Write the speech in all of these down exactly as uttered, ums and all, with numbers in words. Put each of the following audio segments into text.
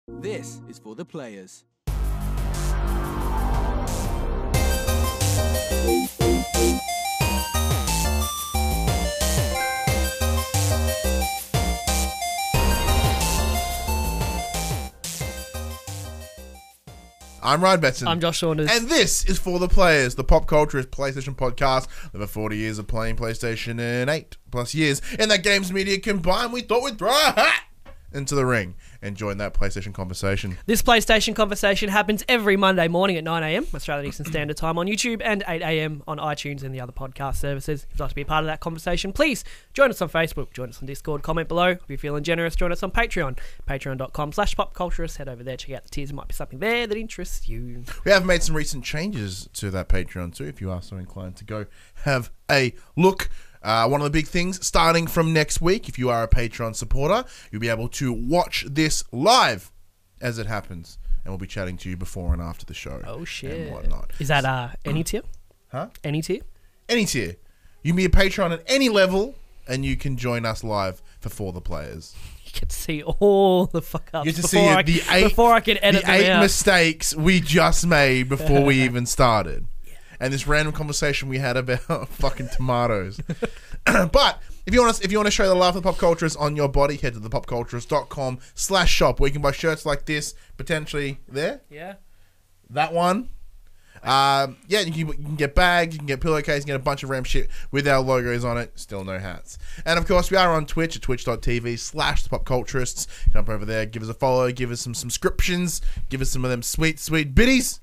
This is for the players. I'm Ryan Betson. I'm Josh Saunders. And this is For the Players, the pop culture PlayStation podcast. Over forty years of playing PlayStation and eight plus years in that games media combined, we thought we'd throw a hat into the ring and join that PlayStation conversation. This PlayStation conversation happens every Monday morning at nine a.m. Australian Eastern Standard Time on YouTube and eight a.m. on iTunes and the other podcast services. If you'd like to be a part of that conversation, please join us on Facebook, join us on Discord, comment below. If you're feeling generous, join us on Patreon, patreon.com slash popculturist. Head over there, check out the tiers. There might be something there that interests you. We have made some recent changes to that Patreon too, if you are so inclined to go have a look. Uh, one of the big things, starting from next week, if you are a Patreon supporter, you'll be able to watch this live as it happens. And we'll be chatting to you before and after the show. Oh, shit. And whatnot. Is that uh, any tier? Huh? Any tier? Any tier. You can be a Patreon at any level, and you can join us live for For the Players. You get to see all the fuck ups You get to before, see I, the eight, before I can edit the them eight out. mistakes we just made before we even started. And this random conversation we had about fucking tomatoes. But if you want to, if you want to show the love of the pop culturist on your body, head to the popculturist.com slash shop where you can buy shirts like this, potentially there. Yeah. That one. Um, yeah, you can, you can get bags, you can get pillowcases, you can get a bunch of ram shit with our logos on it. Still no hats. And of course, we are on Twitch at twitch.tv slash the popculturists. Jump over there, give us a follow, give us some subscriptions, give us some of them sweet, sweet biddies.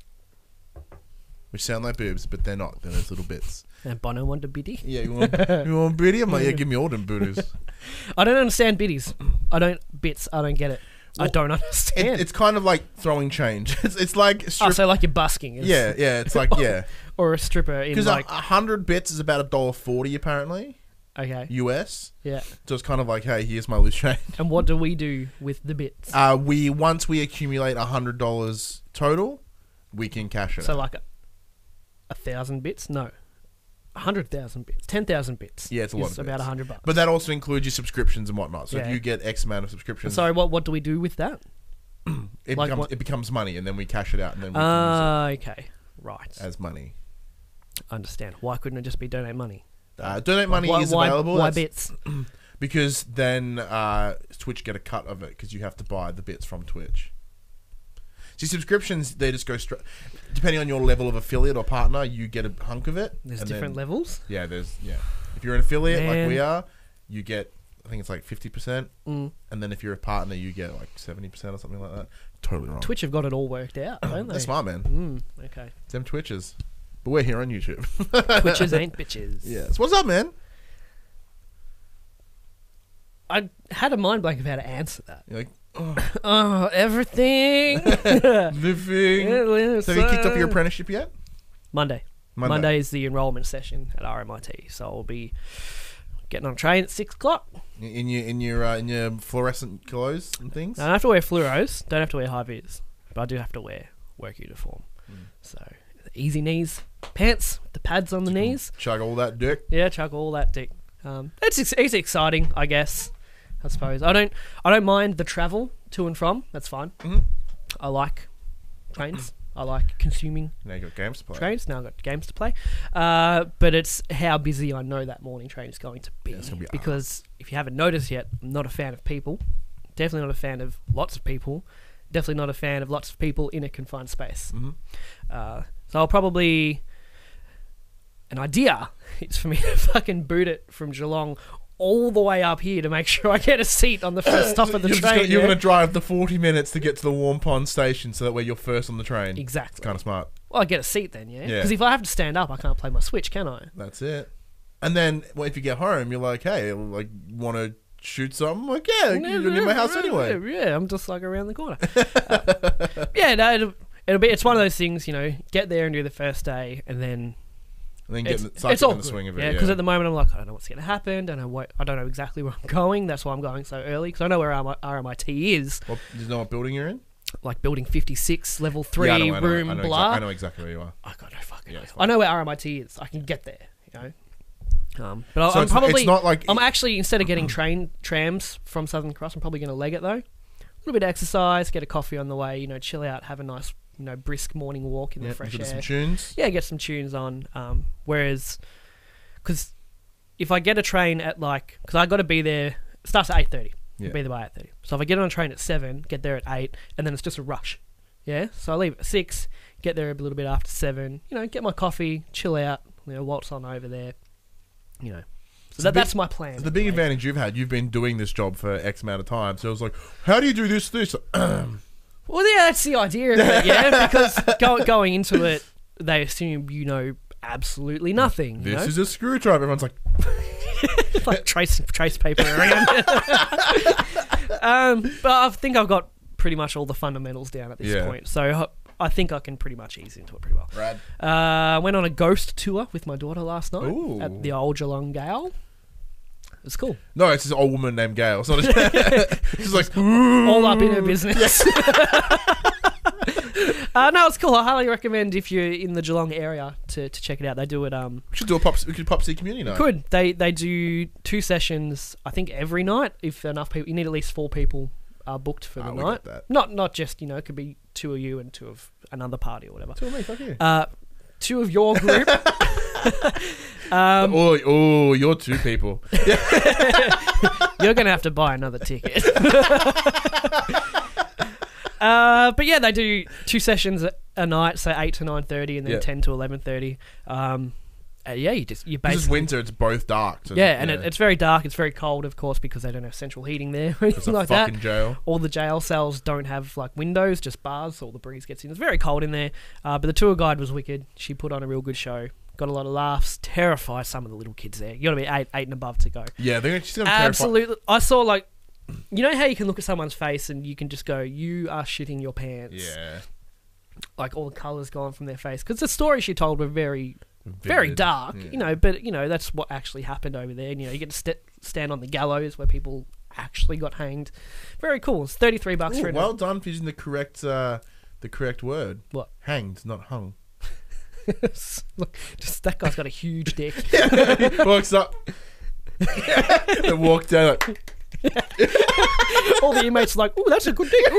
Which sound like boobs, but they're not. They're those little bits. And Bono want a biddy? Yeah, you want, you want biddy? I'm like, yeah, give me all them booties. I don't understand biddies. I don't bits. I don't get it. Well, I don't understand. It, it's kind of like throwing change. It's, it's like oh, strip- so like you're busking. It's, yeah, yeah. It's like yeah, or a stripper in because like a hundred bits is about a dollar forty apparently. okay, U S. yeah. So it's kind of like, hey, here's my loose change. And what do we do with the bits? Uh, we once we accumulate a hundred dollars total, we can cash it. So out. like a, a thousand bits? No, a hundred thousand bits. Ten thousand bits. Yeah, it's a lot is of about bits. a hundred bucks. But that also includes your subscriptions and whatnot. So Yeah. if you get X amount of subscriptions, sorry, what what do we do with that? it like becomes what- it becomes money, and then we cash it out, and then we can Ah, uh, okay, right. use it as money. I understand. Why couldn't it just be donate money? Uh, donate money why, is why, available. Why That's- bits? Because then uh, Twitch get a cut of it because you have to buy the bits from Twitch. See, subscriptions, they just go straight. Depending on your level of affiliate or partner, you get a hunk of it. There's and different then, levels. Yeah, there's yeah. If you're an affiliate Man. like we are, you get I think it's like fifty percent, Mm. and then if you're a partner, you get like seventy percent or something like that. Totally wrong. Twitch have got it all worked out, don't they? They're smart, man. Mm, okay. Them Twitches, but we're here on YouTube. Twitches ain't bitches. Yeah. So what's up, man? I had a mind blank of how to answer that. You're like oh, Oh, everything. living. Yeah, So have you kicked off your apprenticeship yet? Monday. Monday. Monday is the enrollment session at R M I T, so I'll be getting on a train at six o'clock. In your in your uh, in your fluorescent clothes and things. I don't have to wear fluoros, don't have to wear high vis, but I do have to wear work uniform. Mm. So easy knees, pants, the pads on the knees. Chug all that dick. Yeah, chug all that dick. Um, it's ex- it's exciting, I guess. I suppose I don't I don't mind the travel to and from. That's fine. Mhm. I like trains. I like consuming Now you got games to play. trains. Now I've got games to play. Uh, but it's how busy I know that morning train is going to be. Yeah, it's gonna be because if you haven't noticed yet, I'm not a fan of people. Definitely not a fan of lots of people. Definitely not a fan of lots of people in a confined space. Mm-hmm. Uh, so I'll probably... An idea is for me to fucking boot it from Geelong all the way up here to make sure I get a seat on the first stop of the you're just train. gonna, you're yeah? going to drive the forty minutes to get to the Warm Pond station so that way you're first on the train. It's Exactly. kind of smart. Well, I get a seat then, yeah? Yeah. Because if I have to stand up, I can't play my Switch, can I? That's it. And then well, if you get home, you're like, hey, like, want to shoot something? I'm like, yeah, you're in my house anyway. Yeah, I'm just like around the corner. uh, yeah, no, it'll, it'll be. It's one of those things, you know. Get there and do the first day, and then And then get it's, in the, start it's getting all in the good. swing of it. Yeah, Yeah, because at the moment I'm like, I don't know what's going to happen. Don't know what. I don't know exactly where I'm going. That's why I'm going so early because I know where R M I T is. Well, do you know what building you're in? Like building fifty-six, level three, Yeah, I know, I know, room, I know, blah. exa- I know exactly where you are. I got no fucking. Yeah, idea. it's fine. I know where R M I T is. I can get there. You know. Um, but I- So I'm it's, probably. it's not like I'm actually instead of getting train trams from Southern Cross, I'm probably going to leg it though. little bit of exercise, get a coffee on the way, you know, chill out, have a nice, you know, brisk morning walk in Yeah, the fresh give air. it some tunes. Yeah, get some tunes on. Um, whereas, because if I get a train at like, because I got to be there, it starts at eight thirty. Yeah. Be there by eight thirty. So if I get on a train at seven, get there at eight, and then it's just a rush. Yeah, so I leave at six, get there a little bit after seven. You know, get my coffee, chill out. You know, waltz on over there. You know, so that, big- that's my plan. The big anyway. advantage you've had, you've been doing this job for X amount of time. So it was like, how do you do this, this? Well, yeah, that's the idea of it, yeah, because go, going into it, they assume you know absolutely nothing. You This know? is a screwdriver. Everyone's like, like trace trace paper around. um, but I think I've got pretty much all the fundamentals down at this Yeah. point, so I think I can pretty much ease into it pretty well. Rad. Uh, went on a ghost tour with my daughter last night Ooh. at the old Geelong Gale. It was cool. No, it's this old woman named Gail. It's not a, she's like, All up in her business. uh, no, it's cool. I highly recommend if you're in the Geelong area to, to check it out. They do it. Um, we should do a pop. We could pop C community night. Could they they do two sessions? I think every night. If enough people, you need at least four people uh, booked for the Ah, we night. get that. Not not just you know, it could be two of you and two of another party or whatever. Two of me, fuck you. Uh, two of your group. um, oh, oh, you're two people. you're gonna have to buy another ticket. Uh, but yeah, they do two sessions a- a night, so eight to nine thirty, and then Yeah. ten to eleven thirty. Um, uh, yeah, you just you This is basically winter. It's both dark. So yeah, and It, it's very dark. It's very cold, of course, because they don't have central heating there or it's anything a like fucking that. jail. All the jail cells don't have like windows, just bars, so all the breeze gets in. It's very cold in there. Uh, but the tour guide was wicked. She put on a real good show. Got a lot of laughs. Terrified some of the little kids there. You got to be eight, eight and above to go. Yeah, they're just gonna terrify. Absolutely. I saw like, you know how you can look at someone's face and you can just go, "You are shitting your pants." Yeah, Like all the colours gone from their face because the stories she told were very, very Vivid. dark. Yeah. You know, but you know that's what actually happened over there. And, you know, you get to st- stand on the gallows where people actually got hanged. Very cool. It's thirty three bucks Ooh, for it. well done for using the correct, uh, the correct word. What? Hanged, not hung. Look, just that guy's got a huge dick. He walks up. They walk down like. All the inmates are like, "Oh, that's a good dick."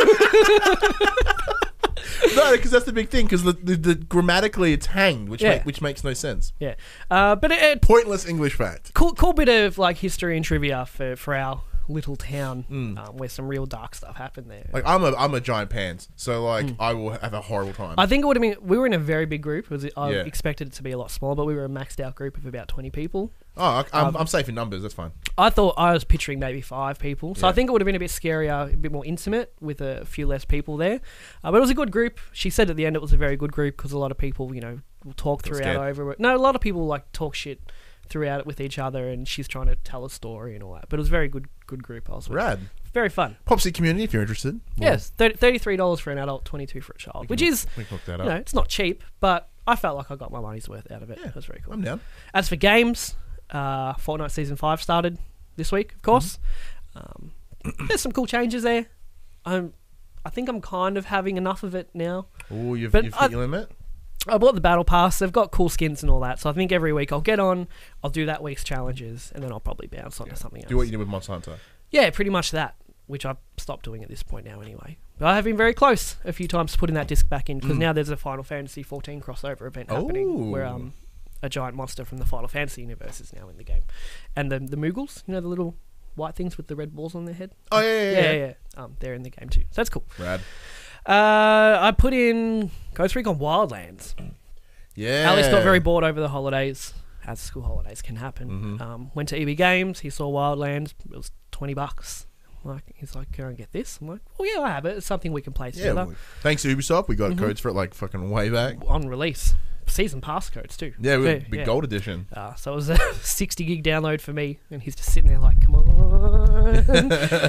No, because that's the big thing. Because the, the, the grammatically it's hanged, which Yeah. make, which makes no sense. Yeah, uh, but it, it Pointless English fact. cool, cool bit of like history and trivia for, for our little town, Mm. um, where some real dark stuff happened there. Like I'm a I'm a giant pants, so like Mm. I will have a horrible time. I think it would have been. We were in a very big group. It was, I Yeah. expected it to be a lot smaller, but we were a maxed out group of about twenty people. oh, I, I'm, um, I'm safe in numbers. That's fine. I thought I was picturing maybe five people, so Yeah. I think it would have been a bit scarier, a bit more intimate with a few less people there. Uh, but it was a good group. She said at the end it was a very good group because a lot of people, you know, will talk Got throughout scared. over it. No, a lot of people like talk shit throughout it with each other, and she's trying to tell a story and all that. But it was a very good, good group. I was with. Rad. Very fun. Popsy community, if you're interested. Well, Yes, thirty-three dollars for an adult, twenty-two for a child, we which can- is, we can hook that you up. know, it's not cheap, but I felt like I got my money's worth out of it. Yeah, It was very cool. I'm down. As for games, uh, Fortnite Season five started this week, of course. Um, there's some cool changes there. I'm, I think I'm kind of having enough of it now. Oh, you've, But you've I- hit your limit. I bought the Battle Pass. They've got cool skins and all that. So I think every week I'll get on, I'll do that week's challenges, and then I'll probably bounce onto something else. Do what you did with Monster Hunter. Yeah, pretty much that, which I've stopped doing at this point now anyway. But I have been very close a few times to putting that disc back in because Mm. now there's a Final Fantasy fourteen crossover event happening where Oh. um, a giant monster from the Final Fantasy universe is now in the game. And the, the Moogles, you know, the little white things with the red balls on their head? Oh, yeah, yeah, Yeah, yeah. yeah, yeah. Um, they're in the game too. So that's cool. Rad. Uh, I put in Ghost Recon Wildlands. Yeah. Alex got very bored over the holidays, as school holidays can happen. Mhm. Um, went to E B Games. He saw Wildlands. It was twenty bucks. Like he's like, "Can I get this?" I'm like, "Oh yeah, I have it. It's something we can play Yeah, together well, thanks to Ubisoft, we got Mhm. codes for it like fucking way back. on release." Season pass codes too. Yeah, we Yeah, had big yeah. gold edition. Uh, so it was a sixty gig download for me, and he's just sitting there like, "Come on."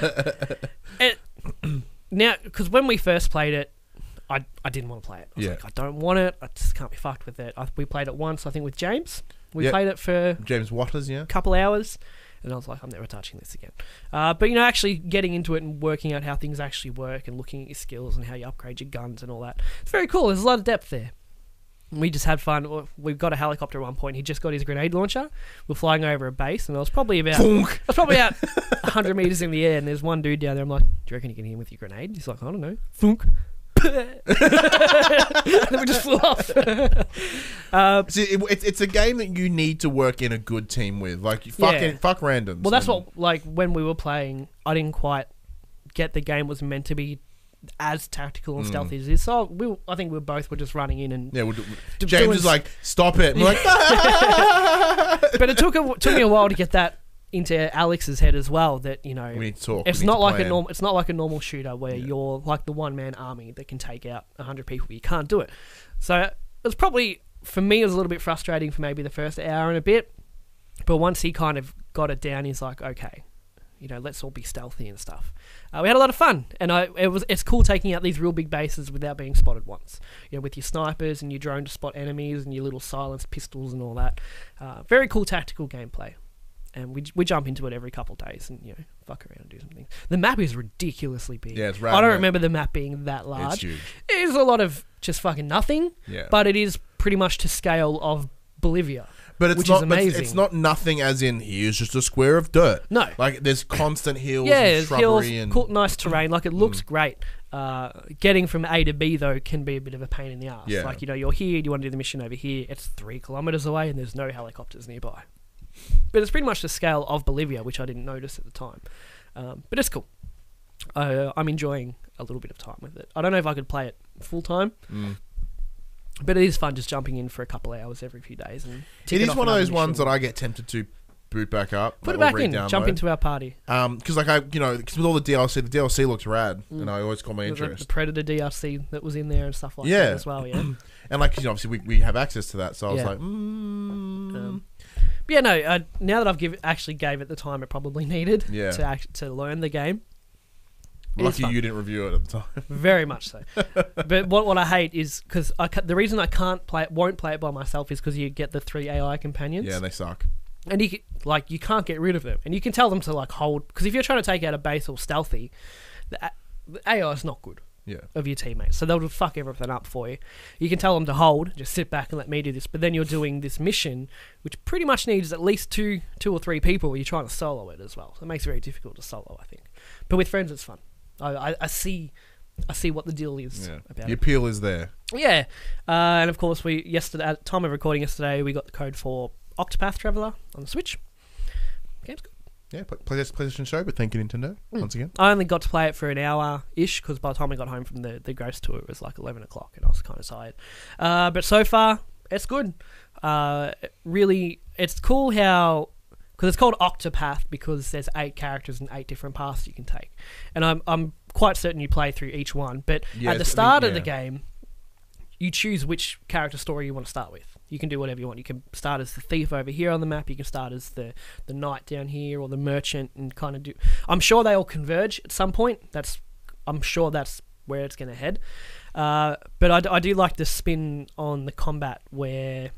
it, now, because when we first played it, I I didn't want to play it. I was Yeah. like, I don't want it. I just can't be fucked with it. I, we played it once, I think, with James. We Yep. played it for a James Waters, yeah. couple hours, and I was like, I'm never touching this again. Uh, but, you know, actually getting into it and working out how things actually work and looking at your skills and how you upgrade your guns and all that. It's very cool. There's a lot of depth there. We just had fun. We got a helicopter at one point. He just got his grenade launcher. We're flying over a base, and I was probably about Thunk. I was probably about one hundred meters in the air, and there's one dude down there. I'm like, "Do you reckon you can hit him with your grenade?" He's like, "I don't know." Thunk. And then we just flew off. uh, See, it, it's it's a game that you need to work in a good team with. Like, you fucking Yeah. fuck randoms. well, that's and- what like when we were playing, I didn't quite get the game was meant to be as tactical and Mm. stealthy as it is. So we, were- I think we both were just running in and Yeah, we'll do, D- James doing is s- like, stop it. And we're like, but it took a, took me a while to get that into Alex's head as well. That you know, we need to talk. it's we need not to like a plan. normal. It's not like a normal shooter where Yeah. you're like the one man army that can take out a hundred people. You can't do it. So it was probably for me. It was a little bit frustrating for maybe the first hour and a bit. But once he kind of got it down, he's like, okay, you know, let's all be stealthy and stuff. Uh, we had a lot of fun, and I it was it's cool taking out these real big bases without being spotted once. You know, with your snipers and your drone to spot enemies and your little silenced pistols and all that. Uh, very cool tactical gameplay, and we we jump into it every couple of days and you know fuck around and do something. The map is ridiculously big. Yeah, it's rad, I don't mate. remember the map being that It's large. huge. It is a lot of just fucking nothing, Yeah. but it is pretty much to scale of Bolivia. But it's which not. is but it's- amazing. It's not nothing. As in, here's just a square of dirt. No. Like there's constant hills. Yeah, and it's shrubbery hills, and cool, nice terrain. Like it looks Mm. great. Uh, getting from A to B though can be a bit of a pain in the ass. Yeah. Like you know, you're here, you want to do the mission over here. It's three kilometers away, and there's no helicopters nearby. But it's pretty much the scale of Bolivia, which I didn't notice at the time. Um, but it's cool. Uh, I'm enjoying a little bit of time with it. I don't know if I could play it full time. Mm. But it is fun just jumping in for a couple of hours every few days. And It is one of those ones that I get tempted to boot back up. Put it like, back or in, re-download. jump into our party. Um, because like I, you know, cause with all the D L C, the D L C looks rad, Mm. and I always call my The, the interest. Predator D L C that was in there and stuff like Yeah. that as well, yeah. And like, you know, obviously we, we have access to that, so I was Yeah. like, mm, Um, But yeah, no. Uh, now that I've give, actually gave it the time it probably needed Yeah. to act, to learn the game, it is lucky fun. you didn't review it at the time. Very much so. But what what I hate is because I ca- the reason I can't play it, won't play it by myself is because you get the three A I companions, Yeah, they suck. and you c- like you can't get rid of them, and you can tell them to like hold because if you're trying to take out a base or stealthy, the, a- the A I is not good Yeah. of your teammates, so they'll just fuck everything up for you. You can tell them to hold, just sit back and let me do this, but then you're doing this mission, which pretty much needs at least two, two or three people. You're trying to solo it as well, so it makes it very difficult to solo, I think. But with friends, it's fun. I, I, I see, I see what the deal is Yeah. about The it. appeal is there. Yeah, uh, and of course, we yesterday at the time of recording yesterday, we got the code for Octopath Traveler on the Switch. Game's good. Yeah, play- PlayStation PlayStation show, but thank you, Nintendo, Mm. once again. I only got to play it for an hour ish because by the time I got home from the, the Ghost tour, it was like eleven o'clock and I was kind of tired. Uh, but so far, it's good. Uh, really, it's cool how because it's called Octopath because there's eight characters and eight different paths you can take, and I'm I'm quite certain you play through each one. But Yeah, at the it's- I start think- of the yeah. game, you choose which character story you want to start with. You can do whatever you want. You can start as the thief over here on the map. You can start as the, the knight down here or the merchant and kind of do... I'm sure they all converge at some point. That's I'm sure that's where it's going to head. Uh, but I, d- I do like the spin on the combat where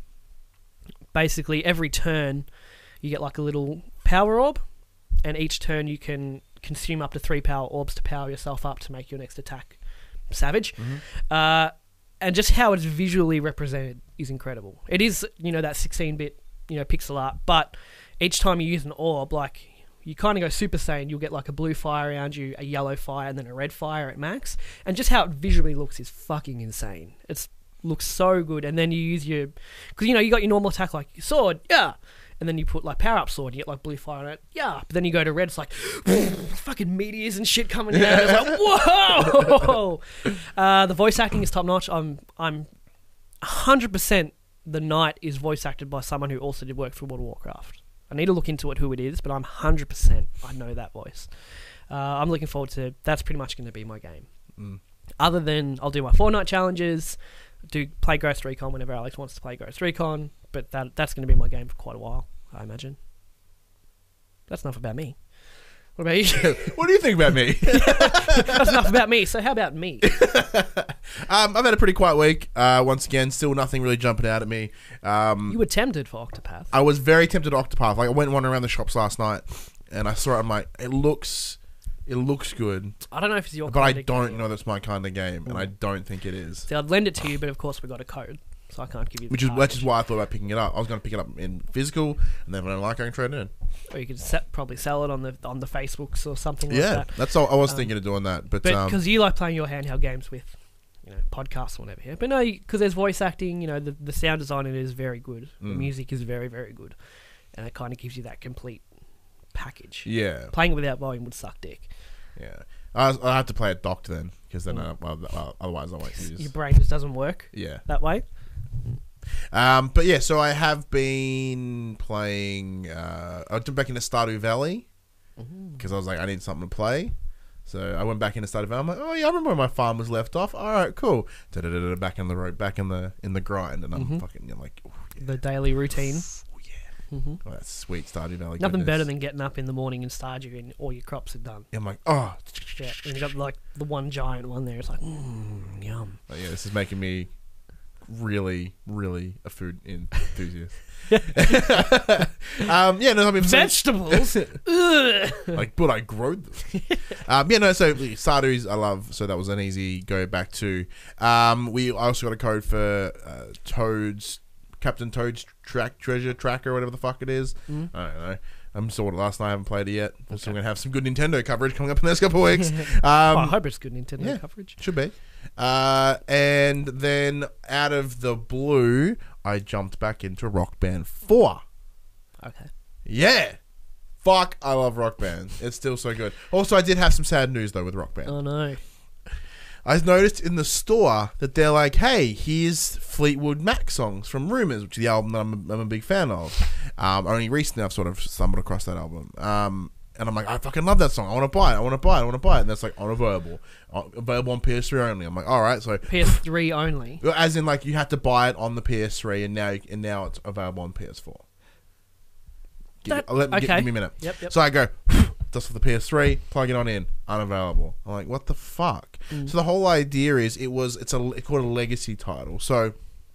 basically every turn you get like a little power orb and each turn you can consume up to three power orbs to power yourself up to make your next attack savage. Uh, and just how it's visually represented is incredible. It is, you know, that sixteen-bit, you know, pixel art, but each time you use an orb, like, you kind of go Super Saiyan, you'll get like a blue fire around you, a yellow fire, and then a red fire at max. And just how it visually looks is fucking insane. It's looks so good. And then you use your... Because, you know, you got your normal attack, like your sword, yeah. And then you put like power up sword, you get like blue fire on it, yeah. But then you go to red, it's like fucking meteors and shit coming down. It's like whoa. uh, the voice acting is top notch. I'm I'm one hundred percent the knight is voice acted by someone who also did work for World of Warcraft. I need to look into it who it is, but I'm one hundred percent I know that voice. Uh, I'm looking forward to. That's pretty much going to be my game. Mm. Other than I'll do my Fortnite challenges, do play Ghost Recon whenever Alex wants to play Ghost Recon. But that that's going to be my game for quite a while, I imagine. That's enough about me. What about you? What do you think about me? That's enough about me. So how about me? um, I've had a pretty quiet week. Uh, once again, still nothing really jumping out at me. Um, You were tempted for Octopath. I was very tempted to Octopath. Like I went wandering around the shops last night, and I saw it. I'm like, it looks, it looks good, I don't know if it's your but I kind of don't game. know that's my kind of game, and I Mm. don't think it is. See, I'd lend it to you, but of course we got a code. so I can't give you. The Which is cartridge. which is why I thought about picking it up. I was going to pick it up in physical, and then if I don't like, I can trade it in. Or you could se- probably sell it on the on the Facebooks or something like Yeah, that. that's all. I was Um, thinking of doing that, but, But um, because you like playing your handheld games with, you know, podcasts or whatever. Yeah. But no, because there's voice acting. You know, the the sound design in it is very good. The Mm. music is very very good, and it kind of gives you that complete package. yeah, Playing it without volume would suck dick. yeah. I, was, I have to play it docked then, because then Mm. I, well, well, otherwise I won't use. Your brain just doesn't work Yeah. that way. Um, but yeah, so I have been playing. Uh, I went back into Stardew Valley because I was like, I need something to play. So I went back into Stardew Valley. I'm like, oh yeah, I remember where my farm was left off. All right, cool. Da-da-da-da, back in the road, back in the in the grind, and I'm Mhm. fucking you know, like, oh, yeah. The daily routine. Oh, yeah. hmm Oh, that's sweet Stardew Valley. Nothing goodness. better than getting up in the morning and Stardew and all your crops are done. I'm like, oh, Yeah, and you got like the one giant one there. It's like, mmm, yum. oh, yeah. This is making me really, really a food enthusiast. um, yeah, no, I mean, Vegetables. Ugh. like, but I grow them. um, yeah, no. So Stardew's I love. So that was an easy go back to. Um, we also got a code for uh, Toad's Captain Toad's track treasure tracker, whatever the fuck it is. Mm. I don't know. I'm saw it last night. I haven't played it yet. So I'm gonna have some good Nintendo coverage coming up in the next couple of weeks. Um, Oh, I hope it's good Nintendo yeah. coverage. Should be. Uh, and then out of the blue, I jumped back into Rock Band four. Okay. Yeah. Fuck, I love Rock Band. It's still so good. Also, I did have some sad news, though, with Rock Band. Oh no. I noticed in the store that they're like, hey, here's Fleetwood Mac songs from Rumours, which is the album that I'm, I'm a big fan of. Um, only recently I've sort of stumbled across that album. Um, and I'm like, I fucking love that song. I want to buy it. I want to buy it. I want to buy it. And that's like unavailable. Uh, available on P S three only. I'm like, all right. So P S three only. as in, like, you had to buy it on the P S three, and now you, and now it's available on P S four. Give, That- let, okay. give, give me a minute. Yep, yep. So I go, just for the P S three, plug it on in, unavailable. I'm like, what the fuck? Mm. So the whole idea is it was it's a it's called a legacy title. So,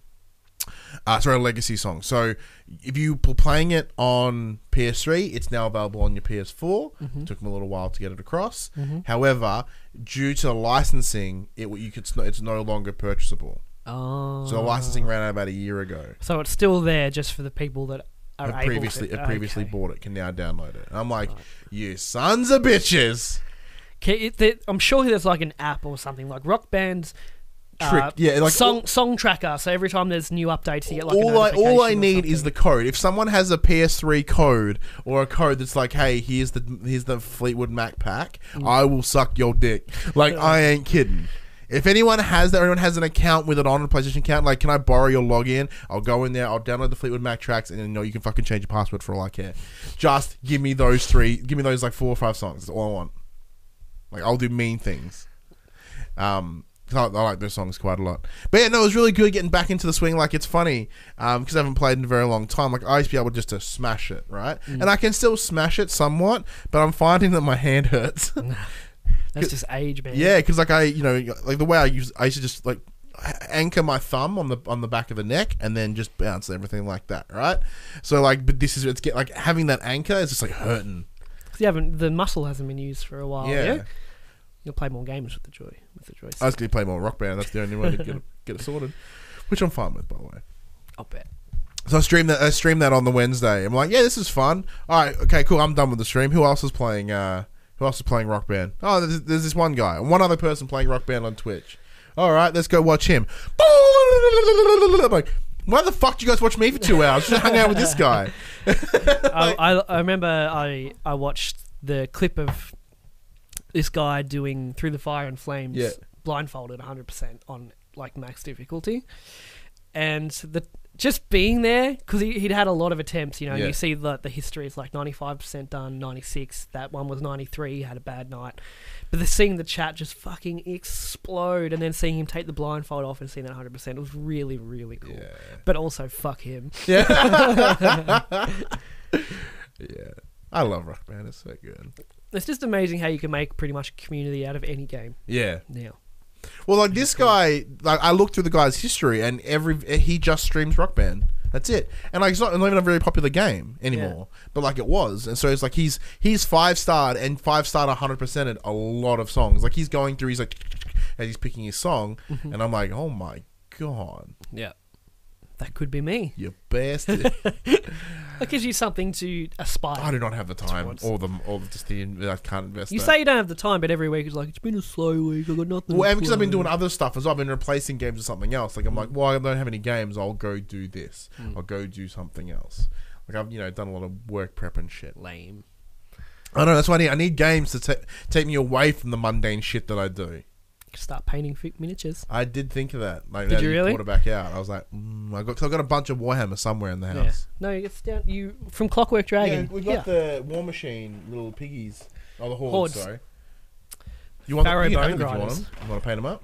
uh, sorry, a legacy song. So if you were playing it on P S three, it's now available on your P S four. Mhm. It took me a little while to get it across. Mhm. However, due to licensing, it you could it's no longer purchasable. Oh. So the licensing ran out about a year ago. So it's still there just for the people that are Have able previously to. have previously okay. bought it can now download it. And I'm like, Right. you sons of bitches. Can, it, there, I'm sure there's like an app or something like Rock Band's Trick, uh, yeah, like song all, song tracker. So every time there's new updates, you get like a all I notification all I or need is something. the code. If someone has a P S three code or a code that's like, hey, here's the here's the Fleetwood Mac pack, Mm. I will suck your dick. Like I ain't kidding. If anyone has that, or anyone has an account with it on a PlayStation account, like, can I borrow your login? I'll go in there, I'll download the Fleetwood Mac tracks, and you know you can fucking change your password for all I care. Just give me those three, give me those like four or five songs. That's all I want. Like, I'll do mean things. Um, 'cause I, I like those songs quite a lot. But yeah, no, it was really good getting back into the swing. Like, it's funny um, because I haven't played in a very long time. Like, I used to be able just to smash it, right? Mm. And I can still smash it somewhat, but I'm finding that my hand hurts. That's just age, man. Yeah, because like I, you know, like the way I use, I used to just like anchor my thumb on the on the back of the neck and then just bounce everything like that, right? So like, but this is it's get like having that anchor is just like hurting. 'Cause you haven't, the muscle hasn't been used for a while. Yeah. yeah, You'll play more games with the joy with the joystick. I was gonna play more Rock Band. That's the only way to get it, get it sorted, which I'm fine with, by the way. I'll bet. So I streamed that. I streamed that on the Wednesday. I'm like, yeah, this is fun. All right, okay, cool. I'm done with the stream. Who else is playing? Uh, who else is playing Rock Band? Oh, there's, there's this one guy, one other person playing Rock Band on Twitch. All right, let's go watch him. I'm like, why the fuck do you guys watch me for two hours? Just hang out with this guy. I, I, I remember I, I watched the clip of this guy doing Through the Fire and Flames Yeah. blindfolded one hundred percent on like max difficulty. And the just being there, because he, he'd had a lot of attempts, you know, Yeah. you see the, the history is like ninety-five percent done, ninety-six, that one was ninety-three, he had a bad night. But the, seeing the chat just fucking explode and then seeing him take the blindfold off and seeing that one hundred percent, it was really, really cool. Yeah. But also, fuck him. Yeah. Yeah. I love Rock Band. It's so good. It's just amazing how you can make pretty much a community out of any game Yeah. now. Well, like this guy, like I looked through the guy's history, and every he just streams Rock Band. That's it. And like it's not, not even a very popular game anymore, but like it was. And so it's like he's he's five starred and five starred one hundred percented a lot of songs. Like he's going through, he's like as he's picking his song, Mm-hmm. and I'm like, oh my god, Yeah. That could be me. You bastard. That gives you something to aspire. I do not have the time Towards. or the or just the I can't invest. You that. say you don't have the time, but every week it's like, it's been a slow week. I've got nothing. Well, to and because I've been play." doing other stuff as well. I've been replacing games with something else. Like I'm like, well, I don't have any games. I'll go do this. Mm. I'll go do something else. Like I've you know done a lot of work prep and shit. Lame. I know that's why I need. I need games to ta- take me away from the mundane shit that I do. Start painting fi- miniatures. I did think of that. Like, Did now you that really? Brought it back out. I was like, mm, I got. Cause I got a bunch of Warhammer somewhere in the Yeah. house. No, it's down. You from Clockwork Dragon. Yeah, we've got the War Machine little piggies. Oh, the hordes. Hordes. Sorry. You want? Pharaoh The, you can Bone have them if you want Grinders. them. You want to paint them up?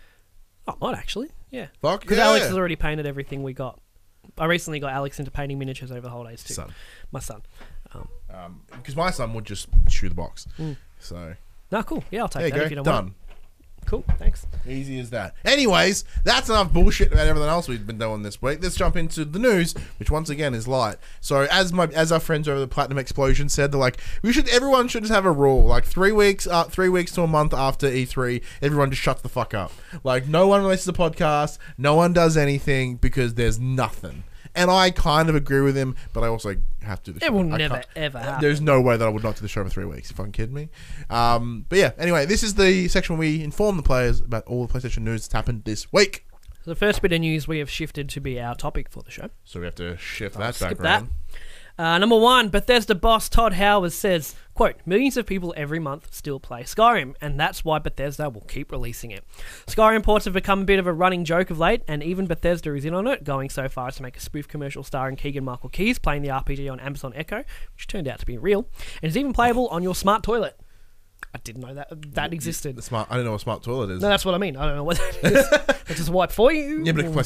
Oh, might actually. Yeah. Fuck Because yeah. Alex has already painted everything we got. I recently got Alex into painting miniatures over the holidays too. Son. My son. Um, Um, because my son would just chew the box. Mm. So no, cool. Yeah, I'll there take you that if you go. don't want. Done. Cool. Thanks. Easy as that. Anyways, that's enough bullshit about everything else we've been doing this week. Let's jump into the news, which once again is light. So as my as our friends over the Platinum Explosion said, they're like, we should everyone should just have a rule. Like three weeks uh, three weeks to a month after E three, everyone just shuts the fuck up. Like no one releases a podcast, no one does anything because there's nothing. And I kind of agree with him, but I also have to do the It show. will I never can't- ever happen. There's no way that I would not do the show for three weeks. You fucking kidding me? Um, but yeah, anyway, this is the section where we inform the players about all the PlayStation news that's happened this week. So the first bit of news we have shifted to be our topic for the show. So we have to shift I'll that skip background. Uh, number one, Bethesda boss Todd Howard says, quote, millions of people every month still play Skyrim, and that's why Bethesda will keep releasing it. Skyrim ports have become a bit of a running joke of late, and even Bethesda is in on it, going so far as to make a spoof commercial starring Keegan-Michael Key playing the R P G on Amazon Echo, which turned out to be real, and is even playable on your smart toilet. I didn't know that that existed. The smart. I don't know what a smart toilet is. No, that's what I mean. I don't know what that is. It's just a wipe for you. Yeah, but it can play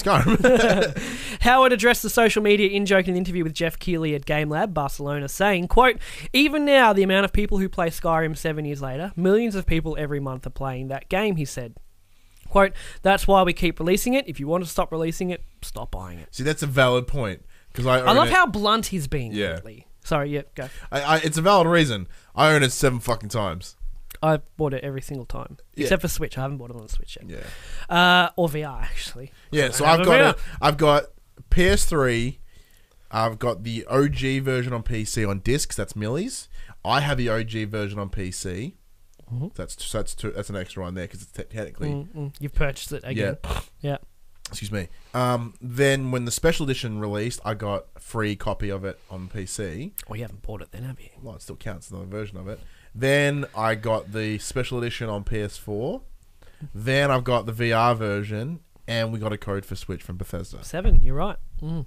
Skyrim. Howard addressed the social media in-joke in an interview with Jeff Keighley at Game Lab, Barcelona, saying, quote, even now, the amount of people who play Skyrim seven years later, millions of people every month are playing that game, he said. Quote, that's why we keep releasing it. If you want to stop releasing it, stop buying it. See, that's a valid point. Because I, I own love it. how blunt he's being Yeah. lately. Sorry, yeah, go. I, I, it's a valid reason. I own it seven fucking times. I bought it every single time. Yeah. Except for Switch. I haven't bought it on the Switch yet. Yeah. Uh, or V R, actually. Yeah, I so have I've a got V R. it. I've got P S three. I've got the O G version on P C on discs. That's Millie's. I have the O G version on P C. Mhm. That's that's two, that's an extra one there because it's te- technically Mm, mm. You've purchased it again. Yeah. excuse me. Um, then when the special edition released, I got a free copy of it on P C. Well, you haven't bought it then, have you? Well, it still counts as another version of it. Then I got the special edition on P S four. Then I've got the V R version, and we got a code for Switch from Bethesda. Seven, you're right. Mm.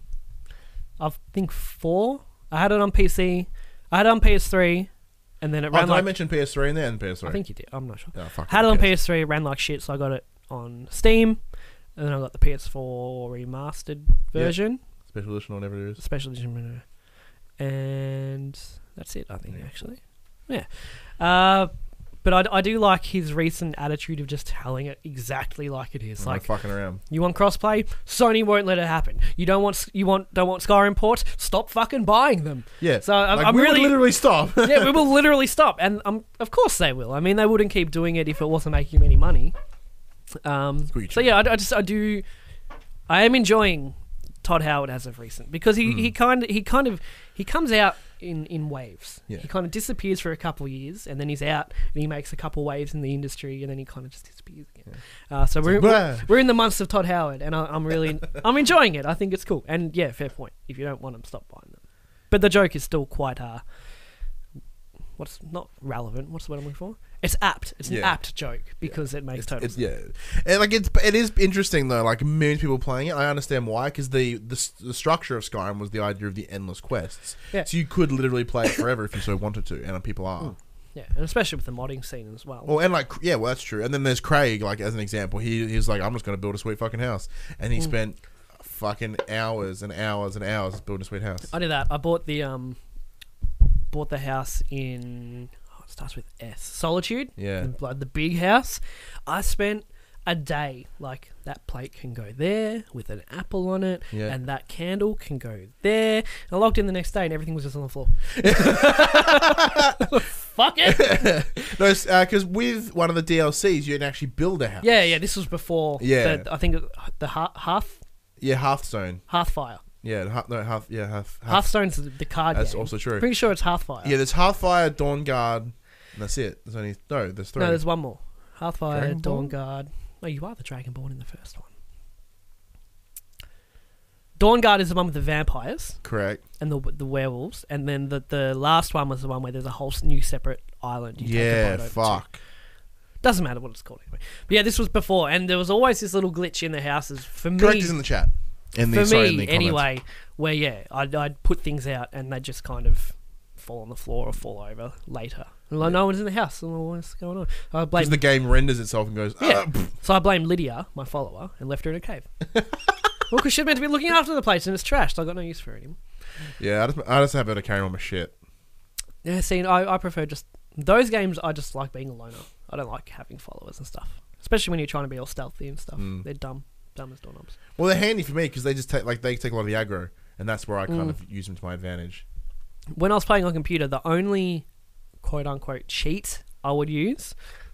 I think four. I had it on P C. I had it on P S three, and then it Oh, ran did I like... mention P S three in there and P S three? I think you did. I'm not sure. Oh, fuck Had it who on cares? P S three, it ran like shit, so I got it on Steam, and then I got the P S four remastered version, Special edition or whatever it is. special edition, and that's it, I think, Yeah. actually. Yeah. Uh, but I, I do like his recent attitude of just telling it exactly like it is. I'm Like, not fucking around. you want crossplay? Sony won't let it happen. You don't want you want don't want Skyrim ports? Stop fucking buying them. Yeah. So I'm, Like, I'm we would really literally stop. yeah, we will literally stop, and um, of course they will. I mean, they wouldn't keep doing it if it wasn't making them any money. Um, Sweet so yeah, I, I just I do, I am enjoying Todd Howard as of recent because he, he kind of he kind of he comes out in, in waves. Yeah. He kind of disappears for a couple of years, and then he's out and he makes a couple waves in the industry, and then he kind of just disappears again. Uh, so we're, like, we're "Blah." we're in the months of Todd Howard, and I, I'm really I'm enjoying it. I think it's cool, and yeah, fair point. If you don't want them, stop buying them. But the joke is still quite uh, what's not relevant. What's the word I'm looking for? It's apt. It's an Yeah. apt joke because it makes It's, total it's, sense. yeah, and like it's it is interesting though. Like millions of people playing it. I understand why because the, the s- the structure of Skyrim was the idea of the endless quests. Yeah. So you could literally play it forever if you so wanted to, and people are. Mm. Yeah, and especially with the modding scene as well. Well, and like yeah, well that's true. And then there's Craig, like as an example. He he's like, I'm just gonna build a sweet fucking house, and he Mm. spent fucking hours and hours and hours building a sweet house. I did that. I bought the um, bought the house in. Oh, it starts with S. Solitude. Yeah. The, like the big house. I spent a day. Like that plate can go there with an apple on it, Yeah. and that candle can go there. And I logged in the next day, and everything was just on the floor. Fuck it. No, because uh, with one of the D L Cs, you can actually build a house. Yeah, yeah. This was before. Yeah. The, I think it- the ha- half Yeah, Hearthstone. Hearthfire. Yeah, Hearth, no, Hearth, yeah, Hearth, Hearth. Hearthstone's the card That's game. also true. Pretty sure it's Hearthfire. Yeah, there's Hearthfire, Dawnguard, and that's it. There's only no. There's three. No, there's one more. Hearthfire, Dragonborn? Dawnguard. No, you are the Dragonborn in the first one. Dawnguard is the one with the vampires Correct. and the the werewolves, and then the the last one was the one where there's a whole new separate island. You take a Yeah, boat over to. fuck. Doesn't matter what it's called anyway. But yeah, this was before, and there was always this little glitch in the houses for me. Correct is in the chat. In the, for sorry, in me, the comments. anyway, where yeah, I'd, I'd put things out and they'd just kind of fall on the floor or fall over later. And like, no one's in the house. I'm like, what's going on? I blame, Because the game renders itself and goes, Yeah. "Ah, pff." so I blamed Lydia, my follower, and left her in a cave. Well, because she's meant to be looking after the place and it's trashed. I got no use for it anymore. Yeah, I just, I just have her to carry on my shit. Yeah, see, I, I prefer just those games. I just like being a loner. I don't like having followers and stuff, especially when you're trying to be all stealthy and stuff. Mm. They're dumb, dumb as doorknobs. Well, they're handy for me because they just take like they take a lot of the aggro, and that's where I kind Mm. of use them to my advantage. When I was playing on computer, the only quote unquote cheat I would use,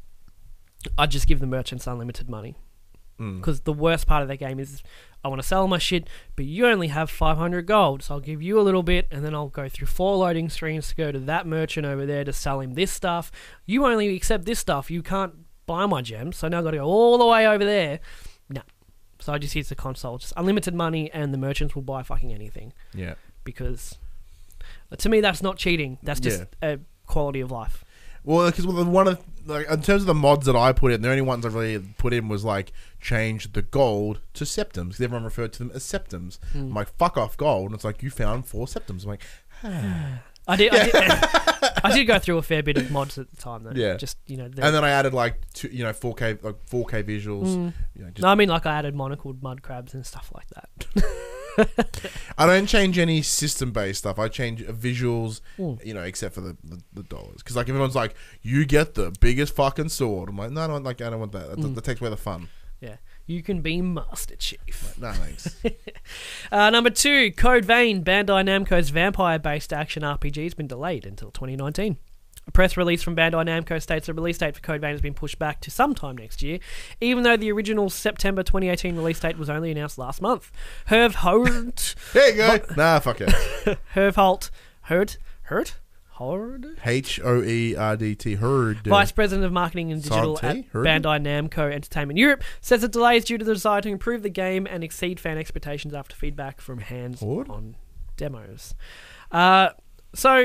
I'd just give the merchants unlimited money. Mm. Because the worst part of that game is I want to sell my shit, but you only have five hundred gold, so I'll give you a little bit, and then I'll go through four loading screens to go to that merchant over there to sell him this stuff. You only accept this stuff. You can't buy my gems, so now I've got to go all the way over there. No. So I just use the console. Just unlimited money, and the merchants will buy fucking anything. Yeah. Because to me, that's not cheating. That's just a quality of life. Well, because one of like in terms of the mods that I put in, the only ones I really put in was like change the gold to septums. Because everyone referred to them as septums. Mm. I'm like, fuck off gold, and it's like you found four septums. I'm like, I did, I, did I did go through a fair bit of mods at the time, though. Yeah. Just, you know. The, and then I added like two, you know, four K like four K visuals. Mm. You know, just, No, I mean, like, I added monocled mud crabs and stuff like that. I don't change any system based stuff. I change visuals, Mm. you know, except for the, the, the dollars. Because like everyone's like, you get the biggest fucking sword. I'm like, no, I don't like. I don't want that. That, Mm. that takes away the fun. Yeah. You can be Master Chief. No thanks. Uh, number two, Code Vein, Bandai Namco's vampire-based action R P G has been delayed until twenty nineteen. A press release from Bandai Namco states the release date for Code Vein has been pushed back to sometime next year, even though the original September twenty eighteen release date was only announced last month. Herv Holt... There you go. Nah, fuck it. Herv Holt... Hurt? Hurt? Hord? H O E R D T. Herd. Vice President of Marketing and Digital Santé? at Heard? Bandai Namco Entertainment Europe, says the delay is due to the desire to improve the game and exceed fan expectations after feedback from hands-on demos. Uh, so,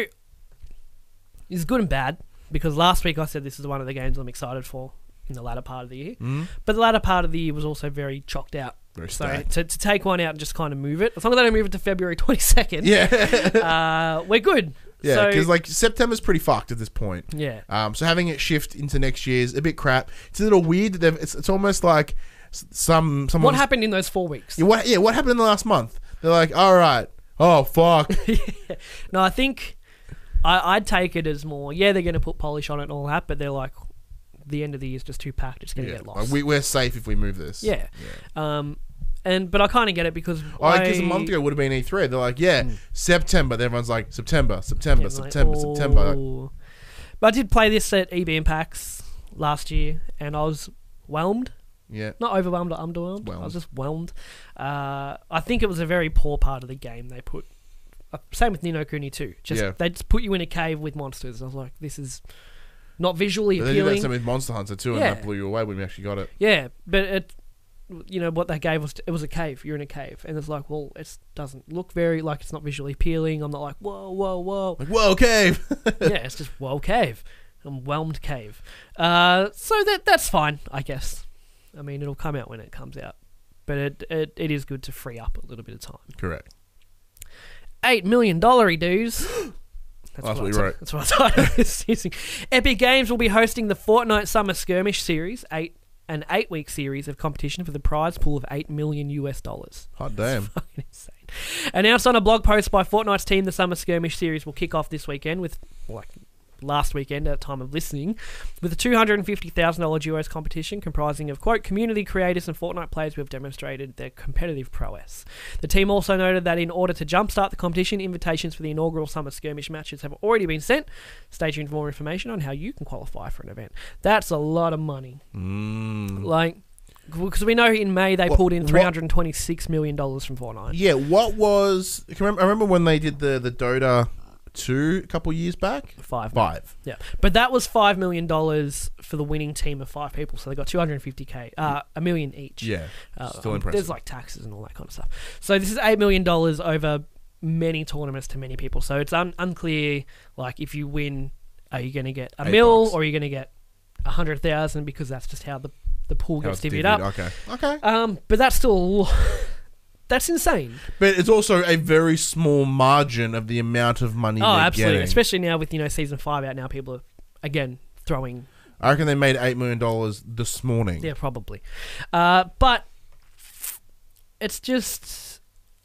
it's good and bad, because last week I said this is one of the games I'm excited for in the latter part of the year. Mm? But the latter part of the year was also very chocked out. Very So stacked. to, to take one out and just kind of move it, as long as I don't move it to February twenty-second, Yeah. uh, we're good. Yeah, So- because like September's pretty fucked at this point. Yeah. Um, so having it shift into next year is a bit crap. It's a little weird. That they've, it's it's almost like s- some someone. What happened in those four weeks? Yeah, what, yeah, what happened in the last month? They're like, all right, oh fuck, No, I think I, I'd take it as more, yeah, they're going to put polish on it and all that, but they're like, the end of the year is just too packed, it's going to yeah, get like, lost. we, we're safe if we move this. yeah. Um, and But I kind of get it because Oh, I... because a month ago would have been E three. They're like, yeah, Mm. September. Then everyone's like, September, September, Yeah, like, September, September. Like, oh. But I did play this at E B Impacts last year, and I was whelmed. yeah, Not overwhelmed or underwhelmed. I Whelmed. was just whelmed. Uh, I think it was a very poor part of the game they put. Uh, same with Ni no Kuni too. Just Yeah. They just put you in a cave with monsters. I was like, this is not visually But they did that appealing. same with Monster Hunter too, and Yeah. that blew you away when we actually got it. Yeah, but it, you know, what they gave us, it was a cave. You're in a cave, and it's like, well, it doesn't look very like it's not visually appealing. I'm not like, whoa, whoa, whoa. Like, whoa, cave. Yeah, it's just whoa, cave, I'm whelmed cave. Uh, so that that's fine, I guess. I mean, it'll come out when it comes out, but it it, it is good to free up a little bit of time. Correct. Eight million dollary dues. That's what I you thought- wrote. That's what I thought I was using. Epic Games will be hosting the Fortnite Summer Skirmish Series, eight an eight-week series of competition for the prize pool of eight million U S dollars. Hot damn. Fucking insane. Announced on a blog post by Fortnite's team, the Summer Skirmish Series will kick off this weekend with, like, last weekend at the time of listening, with a two hundred fifty thousand dollars duos competition comprising of, quote, community creators and Fortnite players who have demonstrated their competitive prowess. The team also noted that in order to jumpstart the competition, invitations for the inaugural Summer Skirmish matches have already been sent. Stay tuned for more information on how you can qualify for an event. That's a lot of money. Mm. Like, Because we know in May they What- pulled in what- three hundred twenty-six million dollars from Fortnite. Yeah, what was... I remember, I remember when they did the, the Dota two a couple years back? Five. Five. Yeah. But that was five million dollars for the winning team of five people. So they got two hundred fifty K, uh, a million each. Yeah, Uh, still um, impressive. There's like taxes and all that kind of stuff. So this is eight million dollars over many tournaments to many people. So it's un- unclear, like, if you win, are you going to get a Eight mil bucks. or are you going to get a hundred thousand, because that's just how the, the pool How gets it's divvied divvied, up. Okay. Okay. Um, but that's still a lo- that's insane. But it's also a very small margin of the amount of money Oh, they're absolutely. getting. Especially now with, you know, season five out now, people are again throwing. I reckon they made eight million dollars this morning. Yeah, probably. Uh, but it's just,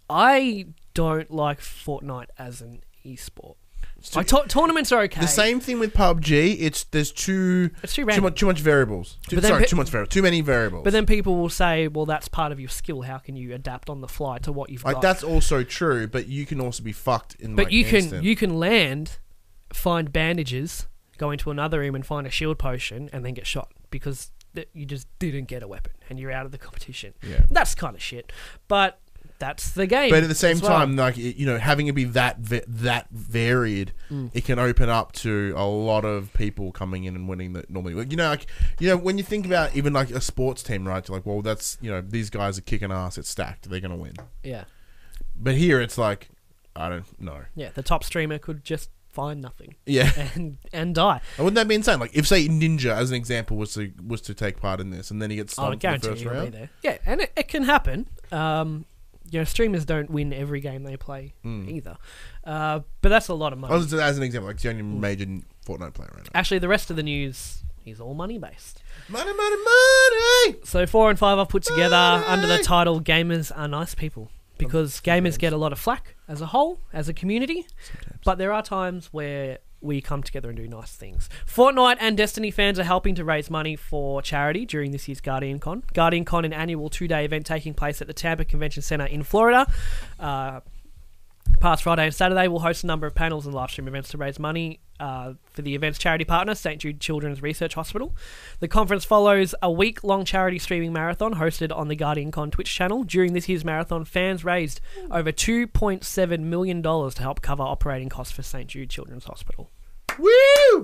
I don't like Fortnite as an esport. Like, to- tournaments are okay. The same thing with P U B G. It's there's too It's too too random. much too much variables. Too, But then sorry, pe- too much variables. Too many variables. But then people will say, well, that's part of your skill. How can you adapt on the fly to what you've like got? that's also true. But you can also be fucked in. but like, you can instant. you can land, find bandages, go into another room and find a shield potion, and then get shot because th- you just didn't get a weapon and you're out of the competition. Yeah. That's kind of shit. But that's the game. But at the same as well. time, like it- you know, having it be that va- that varied, Mm. it can open up to a lot of people coming in and winning that normally. You know, like you know, when you think about even like a sports team, right? You're like, well, that's you know, these guys are kicking ass. It's stacked. They're gonna win. Yeah. But here, it's like, I don't know. Yeah, the top streamer could just find nothing Yeah. and and die. And wouldn't that be insane? Like if say Ninja, as an example, was to was to take part in this, and then he gets I stumped in the guarantee first you he'll be round. there. Yeah, and it, it can happen. Um, you know, streamers don't win every game they play Mm. either. Uh, but that's a lot of money. I was as an example, like the only major Fortnite player right now. Actually, the rest of the news is all money based. Money, money, money. So four and five I've put together Money! under the title "Gamers Are Nice People," because gamers sometimes. get a lot of flack as a whole, as a community. Sometimes. But there are times where we come together and do nice things. Fortnite and Destiny fans are helping to raise money for charity during this year's Guardian Con. Guardian Con, an annual two-day event taking place at the Tampa Convention Center in Florida. Uh, past Friday and Saturday, we'll host a number of panels and live stream events to raise money uh, for the event's charity partner, Saint Jude Children's Research Hospital. The conference follows a week-long charity streaming marathon hosted on the Guardian Con Twitch channel. During this year's marathon, fans raised over two point seven million dollars to help cover operating costs for Saint Jude Children's Hospital. Woo!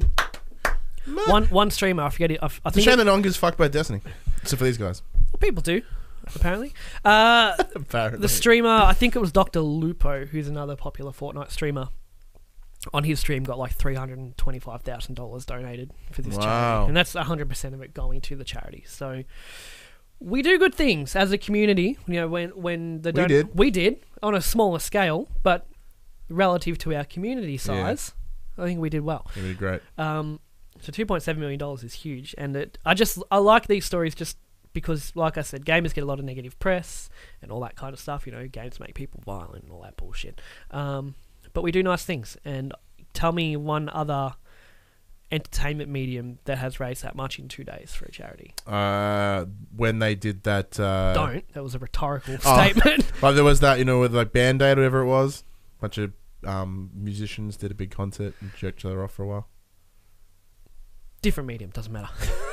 One one streamer, I forget it. I, I It's a think shame it, that Onga's fucked by Destiny. Except for these guys. people do, apparently. Uh, Apparently. the streamer, I think it was Doctor Lupo, who's another popular Fortnite streamer. On his stream, got like three hundred and twenty-five thousand dollars donated for this Wow. charity, and that's a hundred percent of it going to the charity. So we do good things as a community. You know, when when the We don- did. we did on a smaller scale, but relative to our community size, I think we did well. It'd be great. Um, so two point seven million dollars is huge, and it, I just I like these stories just because, like I said, gamers get a lot of negative press and all that kind of stuff. You know, games make people violent and all that bullshit. Um, but we do nice things, and tell me one other entertainment medium that has raised that much in two days for a charity. Uh, when they did that. Uh, Don't. That was a rhetorical Oh. statement. Like there was that, you know, with like Band Aid or whatever it was. A bunch of um, musicians did a big concert and jerked each other off for a while. Different medium, doesn't matter.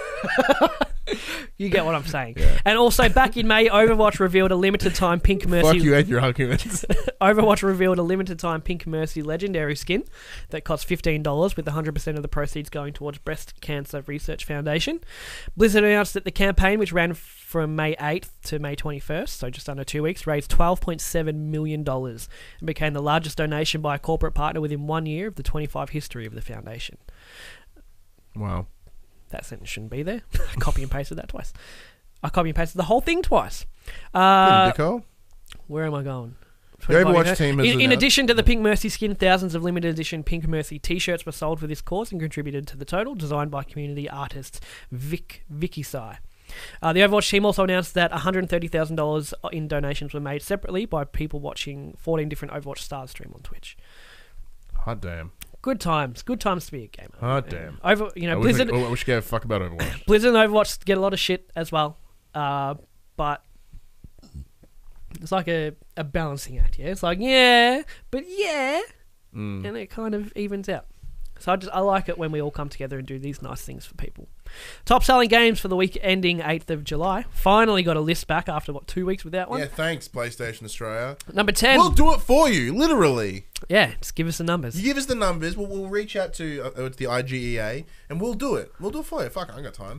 You get what I'm saying. Yeah. And also, back in May, Overwatch revealed a limited time Pink Mercy. Fuck you and your arguments. Overwatch revealed a limited time Pink Mercy Legendary skin that cost fifteen dollars, with one hundred percent of the proceeds going towards Breast Cancer Research Foundation. Blizzard announced that the campaign, which ran from May eighth to May twenty-first, so just under two weeks, raised twelve point seven million dollars and became the largest donation by a corporate partner within one year of the twenty-five history of the foundation. Wow. That sentence shouldn't be there. I copy and pasted that twice. I copy and pasted the whole thing twice. Uh, Nicole? where am I going? The Overwatch team has In, in announced- addition to the Pink Mercy skin, thousands of limited edition Pink Mercy t-shirts were sold for this cause and contributed to the total, designed by community artist Vic Vicky Sai. Uh, the Overwatch team also announced that one hundred thirty thousand dollars in donations were made separately by people watching fourteen different Overwatch stars stream on Twitch. Hot damn. Good times. Good times to be a gamer. Oh, And damn. Over, you know, I wish, Blizzard, I wish I gave a fuck about Overwatch. Blizzard and Overwatch get a lot of shit as well. Uh, but it's like a, a balancing act, yeah? It's like, yeah, but yeah, Mm. and it kind of evens out. So I, just, I like it when we all come together and do these nice things for people. Top selling games for the week ending eighth of July. Finally got a list back after, what, two weeks without one? Yeah, thanks, PlayStation Australia. Number ten. We'll do it for you, literally. Yeah, just give us the numbers. You give us the numbers, we'll, we'll reach out to uh, the I G E A, and we'll do it. We'll do it for you. Fuck, I ain't got time.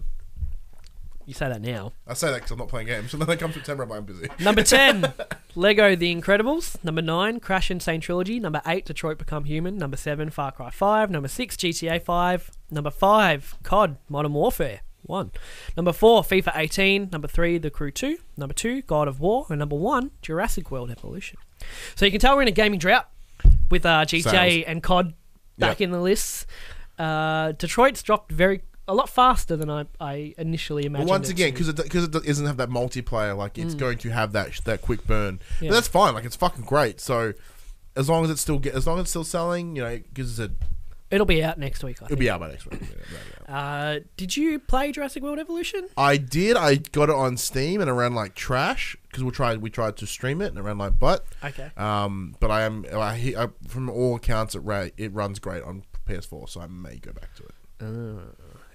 You say that now. I say that because I'm not playing games. So then they come September, I'm busy. Number ten, Lego The Incredibles. Number nine, Crash Insane Trilogy. Number eight, Detroit Become Human. Number seven, Far Cry five. Number six, G T A five. Number five, C O D Modern Warfare one. Number four, FIFA eighteen. Number three, The Crew two. Number two, God of War. And number one, Jurassic World Evolution. So you can tell we're in a gaming drought with uh, G T A Sales. and C O D back Yep. in the lists. Uh, Detroit's dropped very a lot faster than I, I initially imagined. Well, once it again, to. because it, because it doesn't have that multiplayer, like it's going to have that that quick burn. Yeah. But that's fine. Like it's fucking great. So as long as it's still get, as long as it's still selling, you know, it gives us a. It'll be out next week, I It'll think. be out by next week. Yeah, it'll be out. Uh, did you play Jurassic World Evolution? I did. I got it on Steam and it ran like trash because we tried we tried to stream it and it ran like butt. Okay. Um, but I am I, I from all accounts it ra- it runs great on P S four, so I may go back to it. Uh,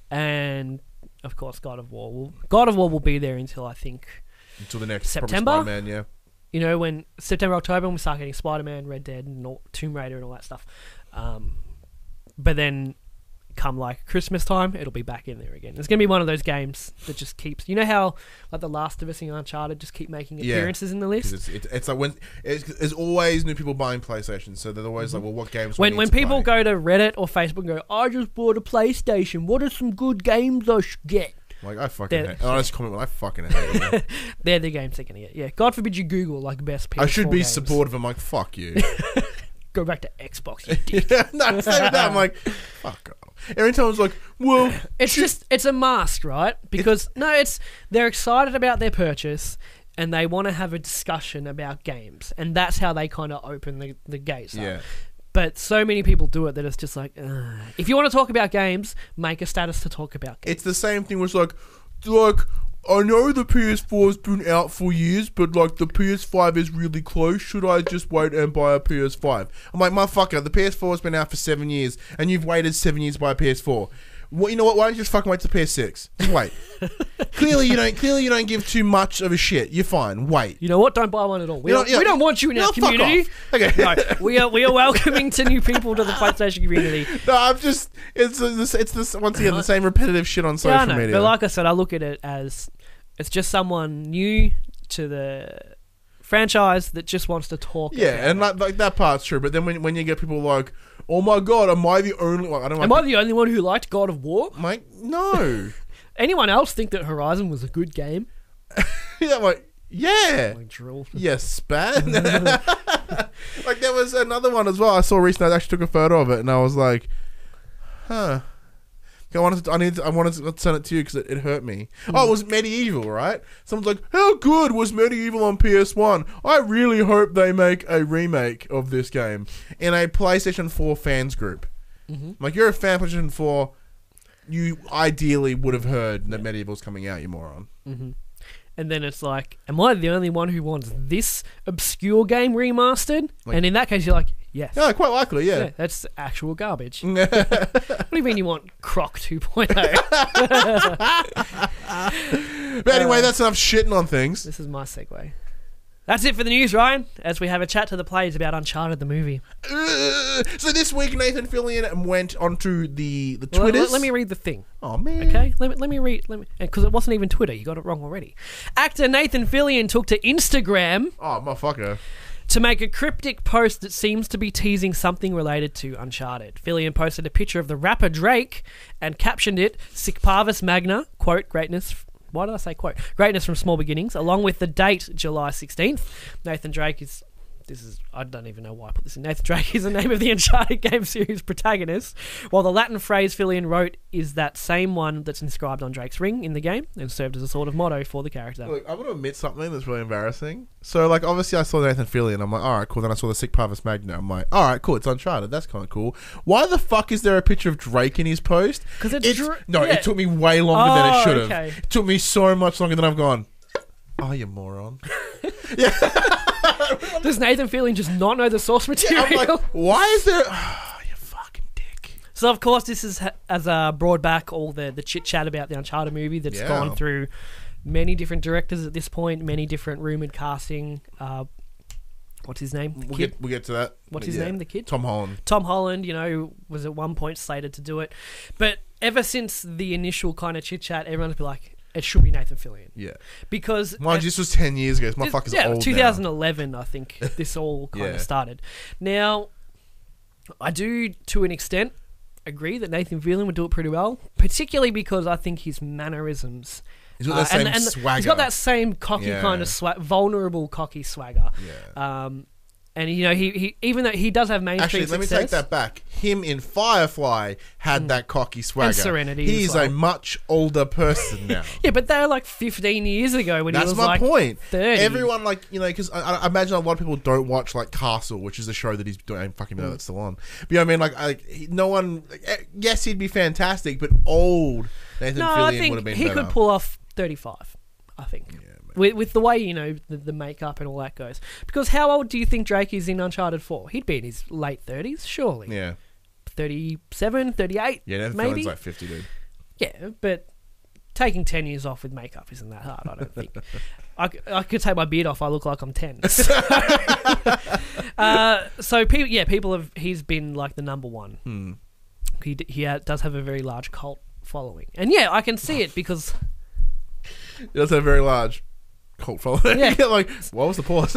and of course, God of War will God of War will be there until I think Until the next September? probably Spider-Man, yeah. you know when September October when we start getting Spider Man, Red Dead, and all, Tomb Raider and all that stuff. Um, but then come like Christmas time, it'll be back in there again. It's gonna be one of those games that just keeps. You know how like The Last of Us and Uncharted just keep making Yeah. appearances in the 'Cause list. It's, it's, it's like when it's, there's always new people buying PlayStation, so they're always like, well, what games? do we When need when to people play? go to Reddit or Facebook and go, I just bought a PlayStation. What are some good games I should get? like I fucking They're- hate. Honest comment, when I fucking hate it. They're the games they're gonna get. Yeah. God forbid you Google like best P S four I should be games. supportive. I'm like, fuck you. Go back to Xbox. You dick. Yeah, no, same with that. I'm like, fuck off. Every time I was like, well, It's just it's a mask, right? Because no, it's they're excited about their purchase and they want to have a discussion about games, and that's how they kind of open the the gates. up. yeah. But so many people do it that it's just like, ugh. If you want to talk about games, make a status to talk about games. It's the same thing. Where it's like, like I know the P S four's been out for years, but like the P S five is really close. Should I just wait and buy a P S five? I'm like, motherfucker, the P S four has been out for seven years, and you've waited seven years to buy a P S four. Well, you know what? Why don't you just fucking wait to P S six? Just wait. clearly, you don't. Clearly, you don't give too much of a shit. You're fine. Wait. You know what? Don't buy one at all. We, You know- don't, yeah. we don't want you in No, our fuck community. off. Okay. No, we are we are welcoming to new people to the PlayStation community. No, I'm just. It's this. It's this. Once again, the same repetitive shit on social Yeah, I know. media. But like I said, I look at it as it's just someone new to the franchise that just wants to talk. yeah, about and it. like, like that part's true. But then when when you get people like, oh my god, am I the only? Like, I don't. Am like I the only one who liked God of War? I'm like, no. Anyone else think that Horizon was a good game? yeah, I'm like, yeah. Like drill. Yes, span. Like there was another one as well. I saw recently. I actually took a photo of it, and I was like, huh. I wanted to, I need to, I wanted to send it to you because it, it hurt me. Oh, it was Medieval, right? Someone's like, how good was Medieval on P S one? I really hope they make a remake of this game in a PlayStation four fans group. Mm-hmm. Like, you're a fan of PlayStation four. You ideally would have heard that Medieval's coming out, you moron. Mm-hmm. And then it's like, am I the only one who wants this obscure game remastered? Like- and in that case, you're like, yes. Yeah, quite likely, Yeah, yeah. that's actual garbage. What do you mean you want Croc two point oh? But anyway, that's enough shitting on things. This is my segue. That's it for the news, Ryan, as we have a chat to the players about Uncharted the movie. Uh, so this week, Nathan Fillion went onto the the Well, Twitters. let, let me read the thing. Oh man. Okay, let me let me read. Let me because it wasn't even Twitter. You got it wrong already. Actor Nathan Fillion took to Instagram Oh motherfucker. to make a cryptic post that seems to be teasing something related to Uncharted. Fillion posted a picture of the rapper Drake and captioned it "Sic Parvis Magna," quote, greatness. Why did I say quote? Greatness from small beginnings, along with the date July sixteenth. Nathan Drake is. This is, I don't even know why I put this in. Nathan Drake is the name of the Uncharted game series protagonist, while the Latin phrase Fillion wrote is that same one that's inscribed on Drake's ring in the game and served as a sort of motto for the character. Look, I'm gonna admit something that's really embarrassing. So, like, obviously, I saw Nathan Fillion. I'm like, all right, cool. Then I saw the Sic Parvis Magna. I'm like, all right, cool. It's Uncharted. That's kind of cool. Why the fuck is there a picture of Drake in his post? 'Cause it's Dra- no. yeah. It took me way longer than it Oh, should have. okay. It took me so much longer than I've gone. Oh, you moron. Does Nathan Fillion just not know the source material? I'm like, why is there? Oh, you fucking dick. So, of course, this is ha- as uh, brought back all the, the chit-chat about the Uncharted movie that's Yeah. gone through many different directors at this point, many different rumoured casting. Uh, what's his name? The We'll kid? get, we'll get to that. What's But his yeah. name, the kid? Tom Holland. Tom Holland, you know, was at one point slated to do it. But ever since the initial kind of chit-chat, everyone's been like, it should be Nathan Fillion. Yeah. Because... Mind you, this was ten years ago. This This- motherfucker's yeah, old twenty now. eleven, I think this all kind Yeah. of started. Now, I do, to an extent, agree that Nathan Fillion would do it pretty well, particularly because I think his mannerisms... He's got that uh, same and, and swagger. He's got that same cocky Yeah. kind of swag, vulnerable cocky swagger. Yeah. Um, and, you know, he, he even though he does have mainstream Actually, let me success... take that back. Him in Firefly had that cocky swagger. Serenity He's as well. a much older person now. Yeah, but they're like fifteen years ago when he That's was my like point. thirty. Everyone, like, you know, because I, I imagine a lot of people don't watch, like, Castle, which is a show that he's doing. I don't fucking know Mm. that's still on. But you know what I mean? Like, like he- no one. Like, eh, yes, he'd be fantastic, but old Nathan No, I Fillion would think have been he better. could pull off thirty-five, I think. Yeah, maybe. With, with the way, you know, the, the makeup and all that goes. Because how old do you think Drake is in Uncharted four? He'd be in his late thirties, surely. Yeah. thirty-seven, thirty-eight, Yeah, Nathan maybe? Fillion's like fifty, dude. Yeah, but taking ten years off with makeup isn't that hard, I don't think. I, c- I could take my beard off, I look like I'm ten. uh, so, people, yeah, people have... He's been, like, the number one. Hmm. He, d- he ha- does have a very large cult following. And, yeah, I can see it because... He does have a very large cult following. Yeah. Like, what was the pause?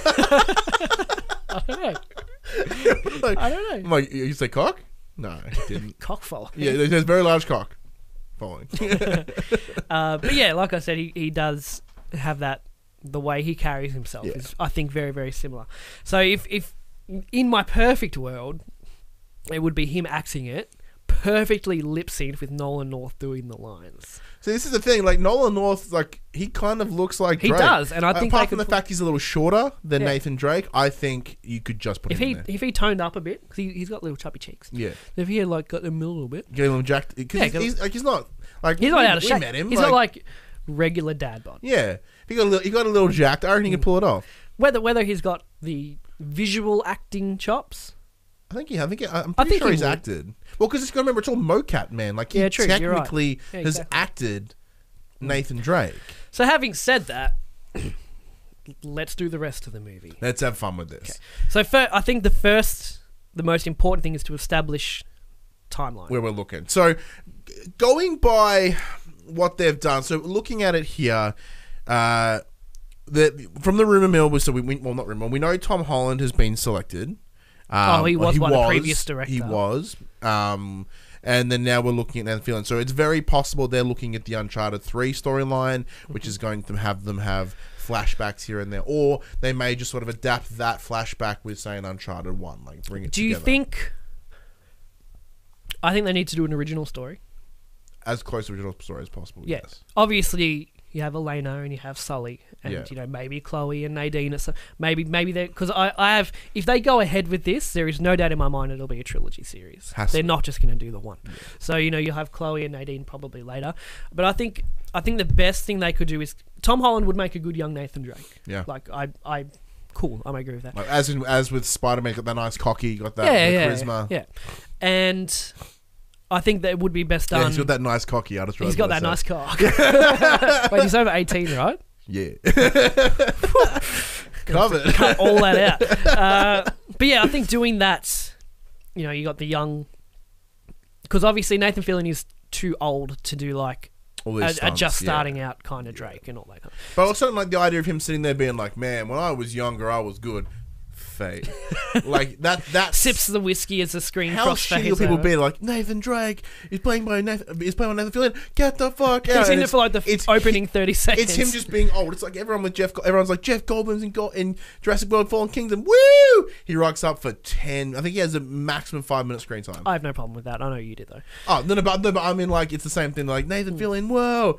I don't know. like, I don't I'm know. like, you say cock? No, he didn't. Cock following. Yeah, there's a very large cock following. Uh, but yeah, like I said, he, he does have that. The way he carries himself Yeah. is, I think, very, very similar. So if, if in my perfect world, it would be him acting it, perfectly lip synced with Nolan North doing the lines. See, this is the thing. Like, Nolan North, like, he kind of looks like He Drake. does, and I think apart they from could the put- fact he's a little shorter than Yeah. Nathan Drake, I think you could just put If him he in there. if he toned up a bit, because he, he's got little chubby cheeks. Yeah, If he had like got them a little bit, get him jacked because Yeah, he's, 'cause- he's like he's not like he's not we, out of we shape. met him. He's not like regular dad bod. yeah. If he got a little, he got a little jacked. I reckon he can pull it off. Whether whether he's got the visual acting chops. I think he. I think he, I'm I pretty think sure he he's would. acted. Well, because it's got to remember it's all mocap, man. Like he Yeah, true, you're right. technically Yeah, has exactly. acted Nathan Drake. So having said that, let's do the rest of the movie. Let's have fun with this. So fir- I think the first, the most important thing is to establish timeline. Where we're looking. So, g- going by what they've done, so looking at it here, uh, the from the rumor mill, so we, we well not rumor, we know Tom Holland has been selected. Um, Oh, he was one, a previous director. He was. Um, and then now we're looking at Nathan Fillion. So it's very possible they're looking at the Uncharted three storyline, which is going to have them have flashbacks here and there, or they may just sort of adapt that flashback with, say, an Uncharted one, like bring it Do together. you think? I think they need to do an original story. as close to the original story as possible? Yeah. Yes. Obviously, you have Elena and you have Sully, and Yeah. you know maybe Chloe and Nadine. Or so, maybe maybe they because I, I have if they go ahead with this, there is no doubt in my mind it'll be a trilogy series. Has They're to. not just going to do the one. So you know you'll have Chloe and Nadine probably later, but I think I think the best thing they could do is Tom Holland would make a good young Nathan Drake. Yeah. Like I I cool I agree with that. Like, as in, as with Spider-Man, got that nice cocky, got that yeah, the yeah, charisma. yeah, and I think that it would be best Yeah, done. he's got that nice cocky. I just He's realised got what that I nice said. cock. Wait, he's over eighteen, right? Yeah. Covered. Cut all that out. Uh, but yeah, I think doing that, you know, you got the young, because obviously Nathan Fillion is too old to do like All a, these a stunts, just yeah. starting out kind of Drake and all that. Kind of. But also like the idea of him sitting there being like, man, when I was younger, I was good. Fake. Like that. That Sips the whiskey as the screen How crossfades shitty will people over. be like Nathan Drake is playing by Nathan is playing by Nathan Fillion? Get the fuck out! He's in And it for like the it's- opening thirty seconds. It's him just being old. It's like everyone with Jeff. Everyone's like Jeff Goldblum's in, Go- in Jurassic World: Fallen Kingdom. Woo! He rocks up for ten. I think he has a maximum five minute screen time. I have no problem with that. I know you did though. Oh no, no, but, no, but I mean like it's the same thing. Like Nathan Fillion. Whoa!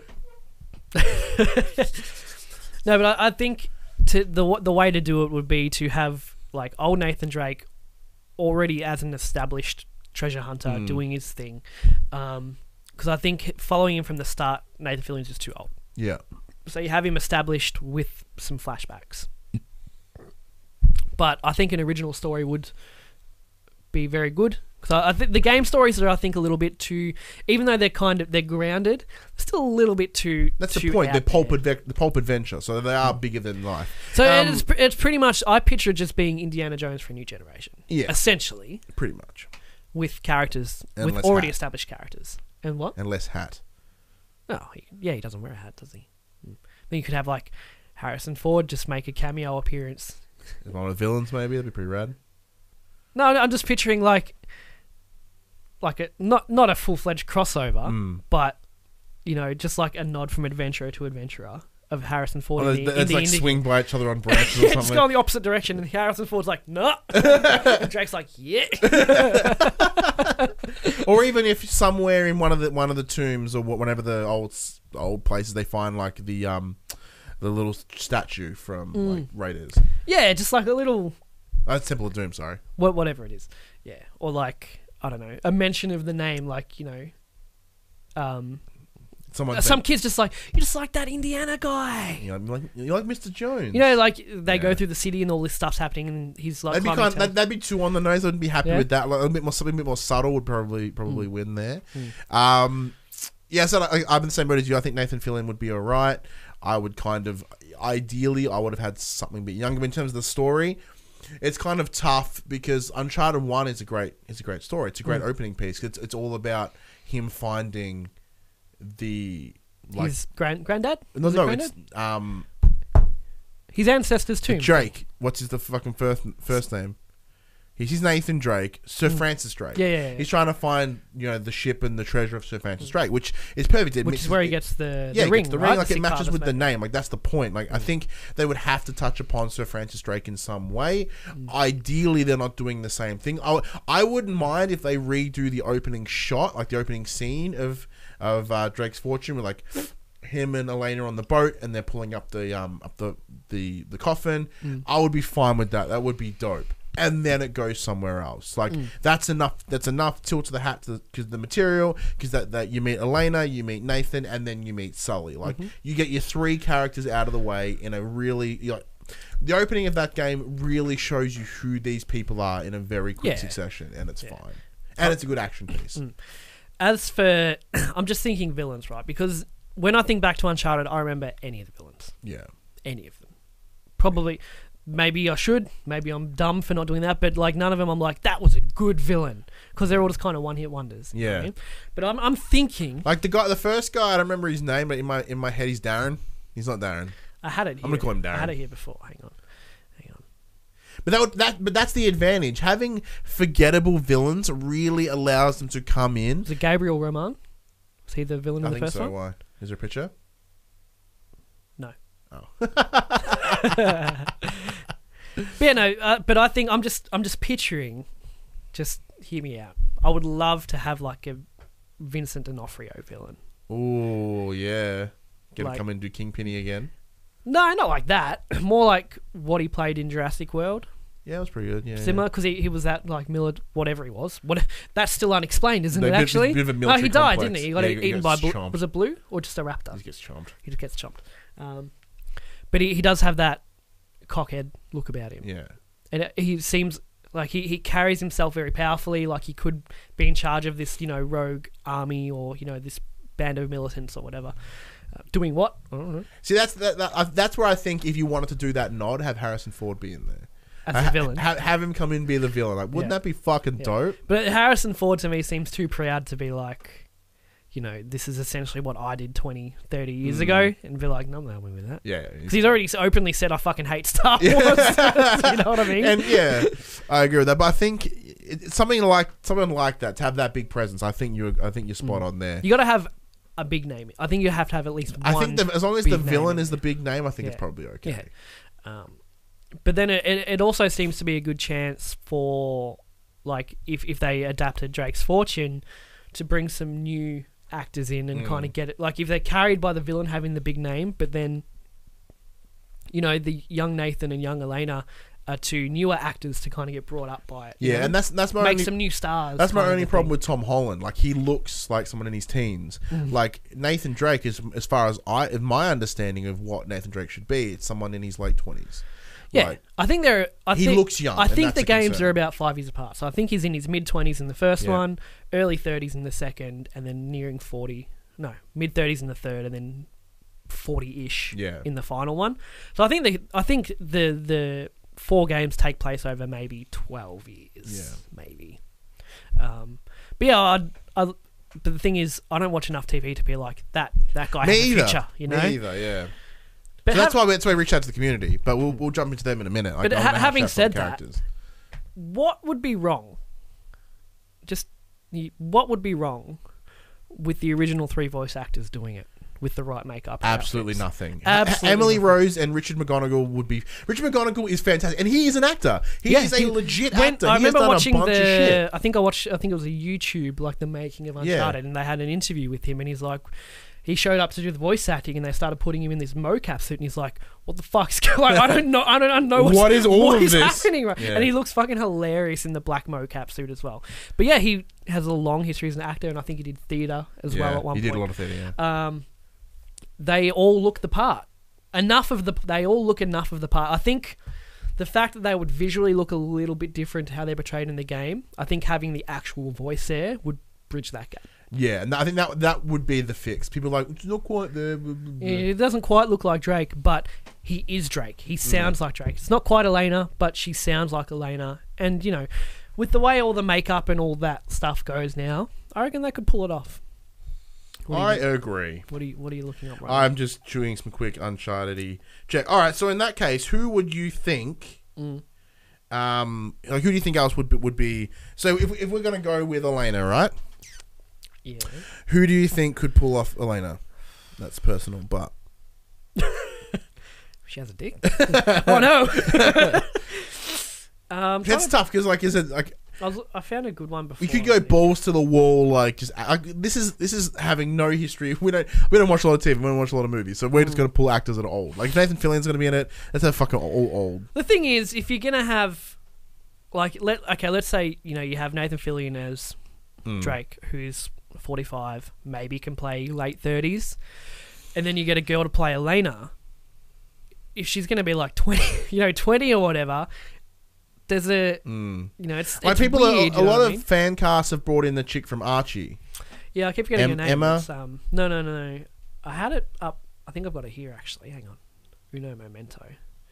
No, but I, I think to the the way to do it would be to have like old Nathan Drake already as an established treasure hunter Mm. doing his thing, because I think following him from the start, Nathan Fillion's just too old. Yeah. So you have him established with some flashbacks. But I think an original story would be very good. Because I, I think the game stories are, I think, a little bit too. Even though they're kind of they're grounded, still a little bit too. That's too the point. out They're pulp, there. adve- the pulp adventure, so they are bigger than life. So Um, it's it's pretty much. I picture it just being Indiana Jones for a new generation. Yeah. essentially Pretty much, with characters And with less already hat. established characters. And what? and less hat. Oh, he, yeah, he doesn't wear a hat, does he? Mm. Then you could have like Harrison Ford just make a cameo appearance. As one of the villains, maybe that'd be pretty rad. No, I'm just picturing like, like a not not a full fledged crossover, Mm. but you know, just like a nod from adventurer to adventurer of Harrison Ford. Oh, in the, it's in the like Indi- swing by each other on branches or yeah, just something. go in the opposite direction, and Harrison Ford's like, no. And Drake's like, yeah. Or even if somewhere in one of the one of the tombs or wh- whatever the old s- old places they find like the um the little statue from Mm. like Raiders. Yeah, just like a little Uh, Temple of Doom. Sorry. wha- whatever it is. Yeah, or like I don't know, a mention of the name, like you know, um, Someone. some kids just like you just like that Indiana guy. You know, like you like Mister Jones. You know, like they go Yeah. through the city and all this stuff's happening, and he's like, That'd be, climbing kind, towers. that, that'd be too on the nose. I wouldn't be happy Yeah. with that. Like, a bit more, something a bit more subtle would probably probably Mm. win there. Mm. Um, yeah, so I, I'm in the same boat as you. I think Nathan Fillion would be all right. I would kind of, ideally, I would have had something a bit younger. But in terms of the story, it's kind of tough because Uncharted One is a great, is a great story. It's a great Mm. opening piece. It's it's all about him finding the like. his grand granddad. No, Was it no, granddad? it's um His ancestors too. Drake. What's his the fucking first first name? He's he's Nathan Drake, Sir Mm. Francis Drake. Yeah, yeah, yeah. He's trying to find you know the ship and the treasure of Sir Francis Drake, which is perfect. It Which mixes- is where he it- gets the, yeah, the it ring. gets the right? ring. Like it Sick matches father's with the mate. name. Like that's the point. Like I think they would have to touch upon Sir Francis Drake in some way. Ideally, they're not doing the same thing. I, I wouldn't mind if they redo the opening shot, like the opening scene of of uh, Drake's Fortune, with like him and Elena on the boat, and they're pulling up the um up the the the coffin. Mm. I would be fine with that. That would be dope. And then it goes somewhere else. Like Mm. that's enough. That's enough. Tilt to the hat because the material. Because that, that you meet Elena, you meet Nathan, and then you meet Sully. Like Mhm. you get your three characters out of the way in a really. You know, the opening of that game really shows you who these people are in a very quick Yeah. succession, and it's Yeah. fine. And it's a good action piece. Mm. As for, I'm just thinking villains, right? Because when I think back to Uncharted, I remember any of the villains, Yeah. any of them. Probably, maybe I should. Maybe I'm dumb for not doing that. But like none of them, I'm like that was a good villain because they're all just kind of one hit wonders. you know what I Yeah. mean? But I'm I'm thinking Like the guy, the first guy, I don't remember his name, but in my in my head, he's Darren. He's not Darren. I had it. Here. I'm gonna call him I Darren. had it here before. Hang on, hang on. But that, would, that but that's the advantage. Having forgettable villains really allows them to come in. Was it Gabriel Roman? Was he the villain I in the think first so. one? Why? Is there a picture? No. Oh. But yeah, no. Uh, but I think I'm just I'm just picturing. Just hear me out. I would love to have like a Vincent D'Onofrio villain. Oh yeah. Get Like- him come and do Kingpinny again. No, not like that. More like what he played in Jurassic World. Yeah, it was pretty good. Yeah. Similar, because he, he was that like Millard, whatever he was. What that's still unexplained, isn't No, it? bit- Actually, bit of a no, military he died, complex. didn't he? He got Yeah, eaten he gets by blue. chomped. Was it blue or just a raptor? Yeah. He gets chomped. He just gets chomped. Um, but he, he does have that cockhead look about him, Yeah. and it, he seems like he, he carries himself very powerfully. Like he could be in charge of this, you know, rogue army or you know this band of militants or whatever. Uh, doing what? I don't know. See, that's that, that, uh, that's where I think if you wanted to do that nod, have Harrison Ford be in there. As Ha- the villain. ha- have him come in and be the villain. Like, wouldn't Yeah. that be fucking Yeah. dope? But Harrison Ford to me seems too proud to be like, you know, this is essentially what I did twenty, thirty years Mm. ago, and be like, no, I'm not happy with that. Yeah. Because he's already openly said, I fucking hate Star Wars. you know what I mean? And yeah, I agree with that. But I think it, it's something like something like that to have that big presence. I think you, I think you're spot Mm. on there. You got to have a big name. I think you have to have at least one. I think the, as long as the big name villain in is the there. big name, I think it's Yeah. probably okay. Yeah. Um, but then it, it, it also seems to be a good chance for, like, if, if they adapted Drake's Fortune, to bring some new actors in and Mm. kind of get it. Like, if they're carried by the villain having the big name, but then, you know, the young Nathan and young Elena are to newer actors to kind of get brought up by it. you Yeah, know? and that's that's my make only, some new stars. that's my kind of only a problem thing. with Tom Holland. Like he looks like someone in his teens. Mm. Like Nathan Drake is, as far as I, in my understanding of what Nathan Drake should be, it's someone in his late twenties. Yeah, Like, I think they're. I He think, looks young, I and think that's the a games concern. are about five years apart. So I think he's in his mid twenties in the first Yeah. one, early thirties in the second, and then nearing forty. No, mid thirties in the third, and then forty-ish Yeah. in the final one. So I think the I think the the four games take place over maybe twelve years. Yeah. maybe. Um, but yeah, I, I, but the thing is, I don't watch enough T V to be like that. That guy Me has a either. future, you know. Me either. Yeah. But so that's have- why we, that's why we reach out to the community. But we'll we'll jump into them in a minute. Like, But I ha- wanna have having chats on said the that- characters. what would be wrong? Just y- what would be wrong with the original three voice actors doing it with the right makeup? and Absolutely outfits? nothing. Absolutely Emily nothing. Rose and Richard McGonagall would be. Richard McGonagall is fantastic, and he is an actor. He Yeah, is a he- legit When, actor. I he has remember done watching a bunch the. of shit. I think I watched. I think it was a YouTube like the making of Yeah. Uncharted, and they had an interview with him, and he's like, he showed up to do the voice acting, and they started putting him in this mocap suit, and he's like, "What the fuck's going? Like, I don't know. I don't, I don't know what's, What is all what of is this?" happening." Right? Yeah. And he looks fucking hilarious in the black mocap suit as well. But yeah, he has a long history as an actor, and I think he did theatre as well Yeah, at one he point. did a lot of theatre. Yeah. um, they all look the part. Enough of the they all look enough of the part. I think the fact that they would visually look a little bit different to how they're portrayed in the game, I think having the actual voice there would bridge that gap. Yeah, and I think that that would be the fix. People are like, it's not quite there. blah, blah, blah." It doesn't quite look like Drake, but he is Drake. He sounds like Drake. It's not quite Elena, but she sounds like Elena. And you know, with the way all the makeup and all that stuff goes now, I reckon they could pull it off. What I are you, agree. what are you What are you looking up right I'm just chewing some quick Uncharted check. All right, so in that case, who would you think? Mm. Um, like who do you think else would be, would be? So if if we're gonna go with Elena, right? now? Yeah. Who do you think could pull off Elena? That's personal, but She has a dick. Oh no. um, that's tough because, like, is it like I, was, I found a good one before. we could go balls to the wall, like just like, this is this is having no history. We don't we don't watch a lot of T V. We don't watch a lot of movies, so we're just gonna pull actors that are old. Like if Nathan Fillion's gonna be in it. Let's have fucking all old. The thing is, if you're gonna have, like, let okay, let's say you know you have Nathan Fillion as Mm. Drake, who's forty-five, maybe can play late thirties, and then you get a girl to play Elena. If she's gonna be like twenty, you know, twenty or whatever, there's a, Mm. you know, it's, Like it's people, weird, are, you a know lot what I of mean? fan casts have brought in the chick from Archie. Yeah, I keep forgetting Em- her name. Emma? It's, um, no, no, no, no. I had it up. I think I've got it here actually. Hang on. Uno Momento.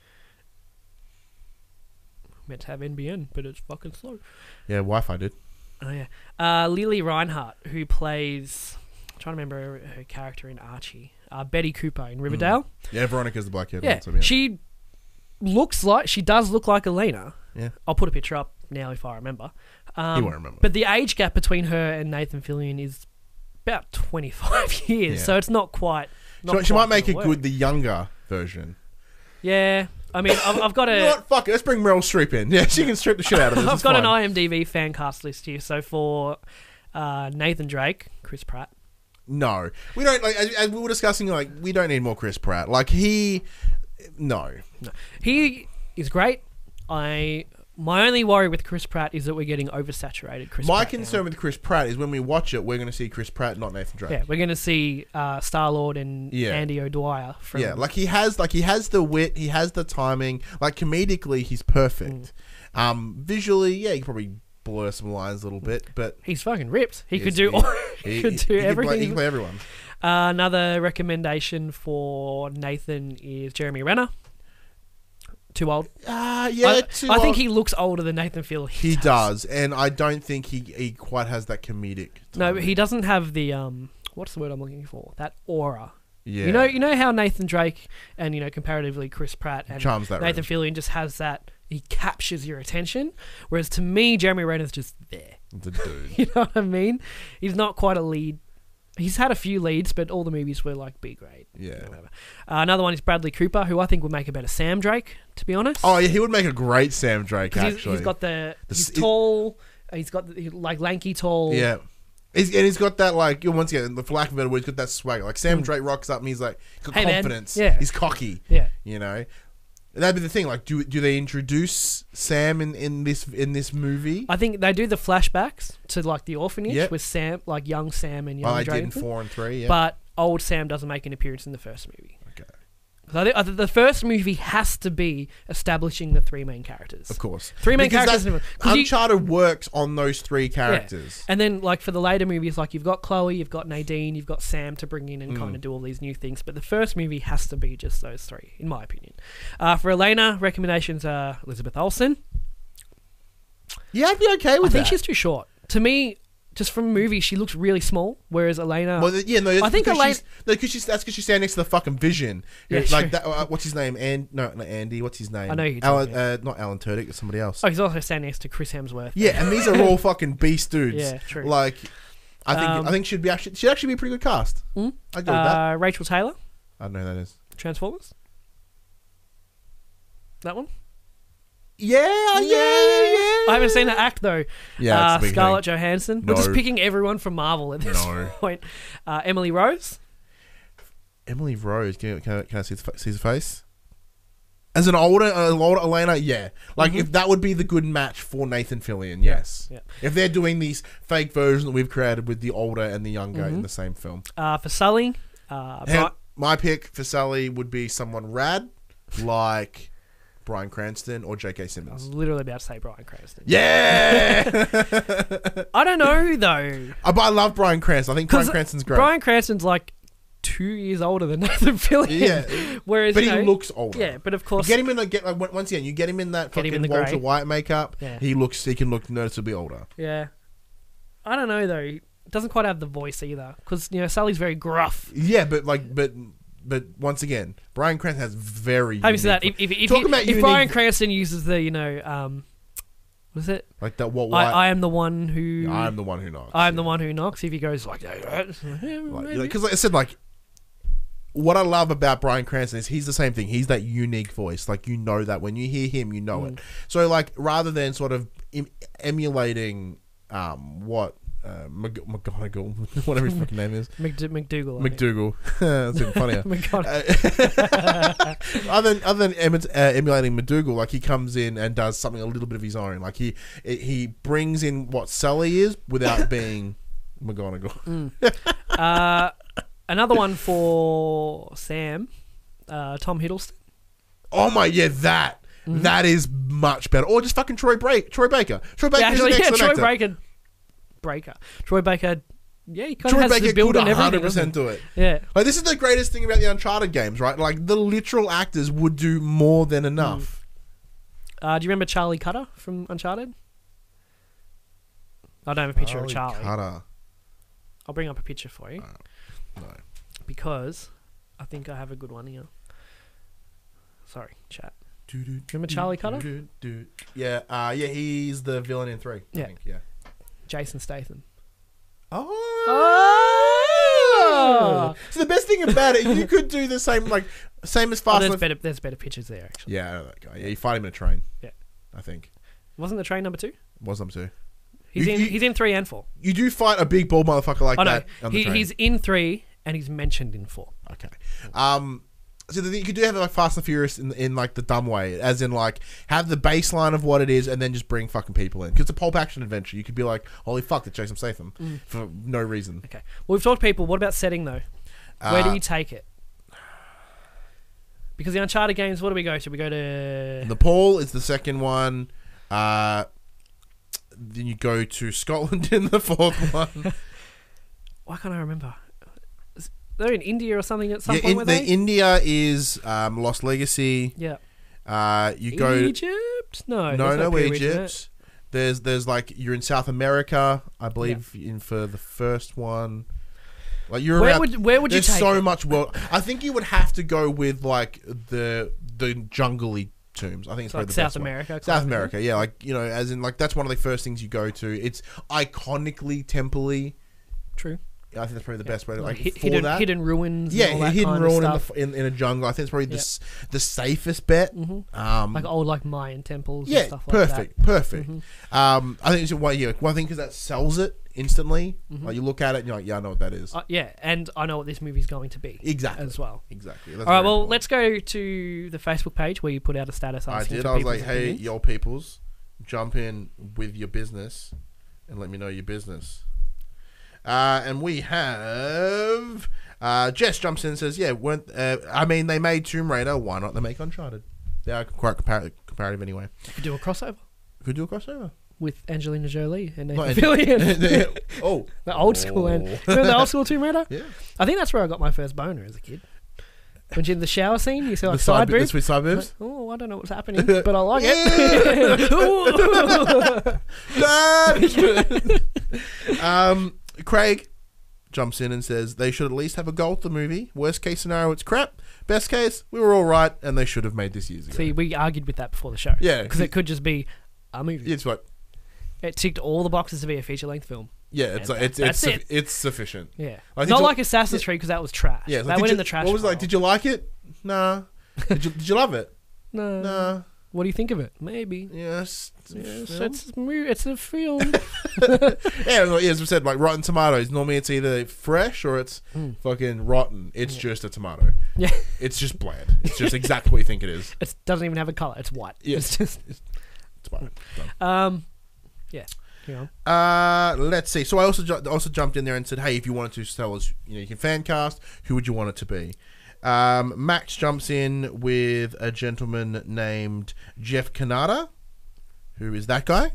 Meant to have N B N, but it's fucking slow. Yeah, Wi-Fi did. Oh yeah, uh, Lily Reinhart, who plays. I'm trying to remember her, her character in Archie. Uh, Betty Cooper in Riverdale. Yeah, Veronica's the black kid. Yeah, so, yeah. she looks like she does look like Elena. Yeah. I'll put a picture up now if I remember. Um, You won't remember. But the age gap between her and Nathan Fillion is about twenty-five years, Yeah. so it's not quite. Not So she quite might make gonna it work. good, the younger version. Yeah, I mean, I've, I've got You know a. what? Fuck it. Let's bring Meryl Streep in. Yeah, she can strip the shit out of this. I've It's got fine. an IMDb fan cast list here. So for uh, Nathan Drake, Chris Pratt. No, we don't. Like as, as we were discussing, like we don't need more Chris Pratt. Like he, no. No, he is great. I my only worry with Chris Pratt is that we're getting oversaturated. Chris. My Pratt concern now. with Chris Pratt is when we watch it, we're going to see Chris Pratt, not Nathan Drake. Yeah, we're going to see uh, Star Lord and Yeah. Andy O'Dwyer from. Yeah, like he has, like he has the wit, he has the timing. Like comedically, he's perfect. Mm. Um, visually, yeah, he could probably blur some lines a little bit, but he's fucking ripped. He Yes, could do. he- all, he, could do he can everything. play, he can play everyone. Uh, another recommendation for Nathan is Jeremy Renner. Too old. Ah, yeah, I, too I think old. he looks older than Nathan Fillion. He does, and I don't think he he quite has that comedic. No, timing. he doesn't have the um. What's the word I'm looking for? That aura. Yeah, You know, you know how Nathan Drake and you know comparatively Chris Pratt and charms that Nathan room. Fillion just has that. He captures your attention, whereas to me, Jeremy Renner's just there. The dude. You know what I mean? He's not quite a lead. He's had a few leads, but all the movies were like B grade. Yeah. Whatever. Uh, another one is Bradley Cooper, who I think would make a better Sam Drake, to be honest. Oh yeah, he would make a great Sam Drake. 'Cause he's, Actually, he's got the. The He's s- it- tall. He's got the, like lanky tall. yeah. He's, and he's got that like you know, once again, for lack of a better word, he's got that swagger. Like Sam Mm. Drake rocks up and he's like he's got Hey, man. confidence. Yeah. He's cocky. Yeah. You know. That'd be the thing. Like, do do they introduce Sam in, in this in this movie? I think they do the flashbacks to like the orphanage Yep. with Sam, like young Sam and young Well, they did in Draven. four and three. Yeah. But old Sam doesn't make an appearance in the first movie. Okay. 'Cause I think, I think the first movie has to be establishing the three main characters. Of course. Three main Because characters. that- in the- 'cause you- Uncharted works on those three yeah. characters. And then, like, for the later movies, like, you've got Chloe, you've got Nadine, you've got Sam to bring in and Mm. kind of do all these new things. But the first movie has to be just those three, in my opinion. Uh, for Elena, recommendations are Elizabeth Olsen. Yeah, I'd be okay I with think that. she's too short. To me, just from movies, she looks really small, whereas Elena... Well, th- yeah, no, that's I think because Elaine- she's, no, because she's that's because she's standing next to the fucking Vision. Yeah, like true. that. Uh, what's his name? And no, not Andy. What's his name? I know who you're Alan, talking uh, not Alan Tudyk. It's somebody else. Oh, he's also standing next to Chris Hemsworth. Yeah, and these are all fucking beast dudes. Yeah, true. Like, I think Um, I think she'd be actually she'd actually be a pretty good cast. Mm? I go with that. Uh, Rachel Taylor, I don't know who that is. Transformers. That one? Yeah, yeah, yeah. I haven't seen her act, though. Yeah, uh, it's a big Scarlett thing. Johansson. No. We're just picking everyone from Marvel at this No. point. Uh, Emily Rose. Emily Rose. Can, can, I, can I see, the, see his face? As an older, uh, older Elena, yeah. Like, Mhm. if that would be the good match for Nathan Fillion, yes. Yeah. If they're doing these fake versions that we've created with the older and the younger Mhm. in the same film. Uh, for Sully. Uh, Hey, Bri- my pick for Sally would be someone rad, like Bryan Cranston or J K I was Simmons. literally about to say Bryan Cranston. Yeah! I don't know, though. Uh, but I love Bryan Cranston. I think Bryan 'Cause Cranston's great. Bryan Cranston's like two years older than Nathan Fillion. Yeah. Whereas, But you he know, looks older. Yeah, but of You course... get him in the get like on- once again. You get him in that Get him fucking in the Walter grey. White makeup. Yeah. He looks. He can look noticeably older. Yeah. I don't know, though. It doesn't quite have the voice either. Because, you know, Sully's very gruff. Yeah, but like, but but once again, Bryan Cranston has very. Having said that, unique- if, if, if, Talk you- about if unique- Bryan Cranston uses the, you know, um, what is it? like that. What? I, White, I am the one who... I am the one who knocks. I am the yeah. one who knocks. If he goes like... Because Like, because like I said, like what I love about Bryan Cranston is he's the same thing. He's that unique voice. Like you know that when you hear him, you know Mm. it. So like rather than sort of em- emulating um what uh, Mc- McGonagall, whatever his fucking name is, McD- McDougal. I think. McDougal. That's even funnier. McGonagall. Uh, other than other than em- uh, emulating McDougal, like he comes in and does something a little bit of his own. Like he he brings in what Sully is without being McGonagall. uh, another one for Sam, uh, Tom Hiddleston. Oh my, yeah, that Mm-hmm. that is much better. Or just fucking Troy Break, Troy Baker. Troy Baker Yeah, is an actually, yeah, excellent Troy actor. Breaker. Breaker. Troy Baker. Yeah, he kind Troy of has Baker the build could and one everything. hundred doesn't percent do it. he? Yeah. Like this is the greatest thing about the Uncharted games, right? Like the literal actors would do more than enough. Uh, do you remember Charlie Cutter from Uncharted? I don't have a picture of Charlie. Cutter. I'll bring up a picture for you No. because I think I have a good one here. Sorry, chat. Remember Remember Charlie Cutter? Yeah, uh, yeah, he's the villain in three. I Yeah. think, yeah. Jason Statham. Oh. Oh! So the best thing about it, you could do the same, like same as Oh, Fast. there's and- better. There's better pictures there actually. yeah, I know that guy. Yeah, you fight him in a train. Yeah. I think Wasn't the train number two? was them too. He's You- in. you- he's in three and four. You do fight a big bald motherfucker like Oh no, that. On the he, train. he's in three and he's mentioned in four. Okay. Um, so the thing, you could do have like Fast and Furious in, in like the dumb way, as in like have the baseline of what it is, and then just bring fucking people in. Because it's a pulp action adventure. You could be like, holy fuck, that's Jason Statham Mm. for no reason. Okay. Well, we've talked people. What about setting though? Where do Uh, you take it? Because the Uncharted games, what do we go to? We go to Nepal is the second one. Uh, then you go to Scotland in the fourth one. why can't I remember? Is- They're in India or something at some yeah, point. in, were the they? India is um, Lost Legacy. yeah. Uh, you go Egypt? No, no there's no period in Egypt. it. There's there's like you're in South America, I believe, in for the first one. Like you're Where around, would where would you there's take so it? much world. I think you would have to go with like the the jungly tombs. I think it's Like probably the South best one. America. kind South of thing? America, yeah, like you know, as in like that's one of the first things you go to. It's iconically temple-y. True. I think that's probably the best way to Like, like hi- for hidden that. hidden ruins. yeah, and all that hidden kind ruin in, of the, stuff. f- in in a jungle. I think it's probably the Yeah. s the safest bet. Mhm. Um, Like old like Mayan temples. yeah, and stuff like perfect, that. perfect. Mhm. Um, I think it's one yeah, one thing because that sells it instantly. Mm-hmm. Like you look at it and you're like, yeah, I know what that is. Uh, yeah, and I know what this movie's going to be. Exactly. As well. Exactly. That's All right, very well, important. let's go to the Facebook page where you put out a status. I asking did. for I was like, people's hey, opinions. y'all peoples, jump in with your business and let me know your business. Uh, and we have uh, Jess jumps in and says, yeah, weren't, uh, I mean, they made Tomb Raider. Why not they make Uncharted? They are quite compar- comparative anyway. Could do a crossover Could do a crossover. with Angelina Jolie and Not Nathan Fillion. oh. The old school. And, Oh. remember the old school Tomb Raider? Yeah. I think that's where I got my first boner as a kid. When you're in the shower scene, you see like The side side, the boobs. sweet side boobs. Oh, I don't know what's happening, but I like it. Dad! um, Craig jumps in and says they should at least have a goal to the movie. Worst case scenario, it's crap. Best case, we were all right, and they should have made this years ago. See, we argued with that before the show. Yeah. Because it could just be a movie. It's what. It ticked all the boxes to be a feature-length film. Yeah, it's And like, it's that's it's it. it's sufficient. Yeah. Like, did Not you- like Assassin's Creed because that was trash. Yeah, it's that like, went did in you- the trash What was it like? pile. Did you like it? Nah. Did you, did you love it? No. Nah. What do you think of it? Maybe. Yes. Yes, Film? it's, a mo- it's a film. Yeah, like, as we said, like Rotten Tomatoes. Normally, it's either fresh or it's Mm. fucking rotten. It's just a tomato. Yeah. It's just bland. It's just exactly what you think it is. It doesn't even have a color. It's white. Yeah. It's just. It's fine. Done. Um. Yeah. You know. Uh, let's see. So I also ju- also jumped in there and said, hey, if you wanted to tell us, you know, you can fan cast. Who would you want it to be? Um, Max jumps in with a gentleman named Jeff Kanata. Who is that guy?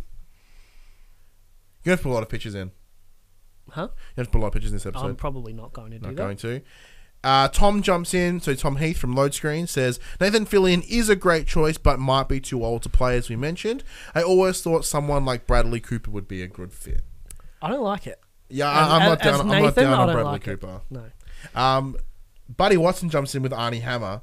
You have to put a lot of pictures in. Huh? You have to put a lot of pictures in this episode. I'm probably not going to do Not that. going to. Uh, Tom jumps in. So Tom Heath from Load Screen says, Nathan Fillion is a great choice, but might be too old to play, as we mentioned. I always thought someone like Bradley Cooper would be a good fit. I don't like it. Yeah, As- I, I'm not as down. I'm not Nathan, down I on don't Bradley like it. Cooper. No. Um, Buddy Watson jumps in with Arnie Hammer.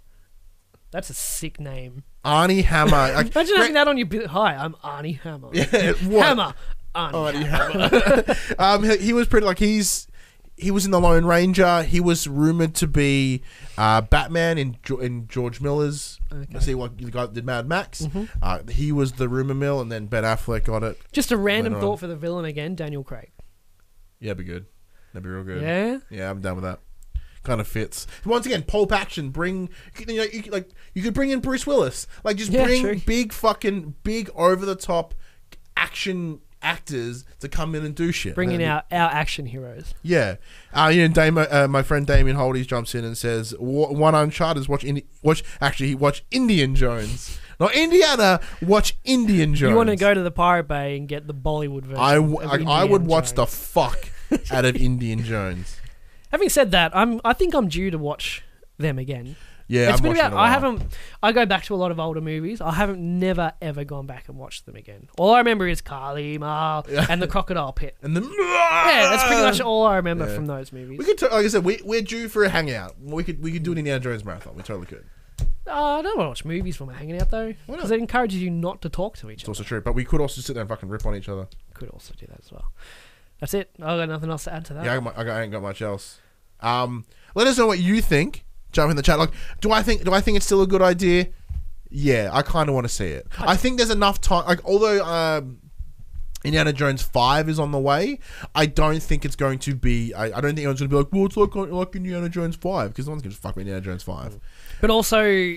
That's a sick name. Arnie Hammer. Like, Imagine having great- that on your. Bi- Hi, I'm Arnie Hammer. Yeah, what? Hammer. Arnie, Arnie Hammer. Hammer. um, he, he was pretty like he's. He was in the Lone Ranger. He was rumored to be uh, Batman in Jo- in George Miller's. Okay. See what the guy that did Mad Max. Mhm. Uh, he was the rumor mill, and then Ben Affleck got it. Just a random Later on. thought for the villain again, Daniel Craig. Yeah, be good. That'd be real good. Yeah. Yeah, I'm down with that. Kind of fits. Once again, Pulp Action. Bring you know, you, could- like you could bring in Bruce Willis. Like just Yeah, bring true. big fucking big over the top action actors to come in and do shit. Bring in That'd our, our action heroes. be- yeah. Uh, you know, Dame, uh, my friend Damien Holdies jumps in and says, "Wa- "One Uncharted is watch Indi- watch actually he watch Indian Jones, not Indiana. Watch Indian Jones. You want to go to the Pirate Bay and get the Bollywood version. I, w- of I, I would Indiana watch the Jones. fuck out of Indian Jones. Having said that, I'm. I think I'm due to watch them again. Yeah, It's I've been watched it about. in a I while. haven't. I go back to a lot of older movies. I haven't never ever gone back and watched them again. All I remember is Carly, Mal, and the Crocodile Pit. And then Yeah, that's pretty much all I remember Yeah. from those movies. We could, t- like I said, we, we're due for a hangout. We could, we could do an Indiana Jones marathon. We totally could. Uh, I don't want to watch movies when we're hanging out though, Why not? because it encourages you not to talk to each It's other. also true, but we could also sit there and fucking rip on each other. Could also do that as well. That's it. I've got nothing else to add to that. Yeah, I, got, I, got, I ain't got much else. Um, let us know what you think. Jump in the chat. Like, do I think, do I think it's still a good idea? Yeah, I kind of want to see it. I think there's enough time. Like, although um, Indiana Jones five is on the way, I don't think it's going to be. I, I don't think anyone's going to be like, well, it's like like Indiana Jones five, because no one's going to fuck with Indiana Jones five. But also,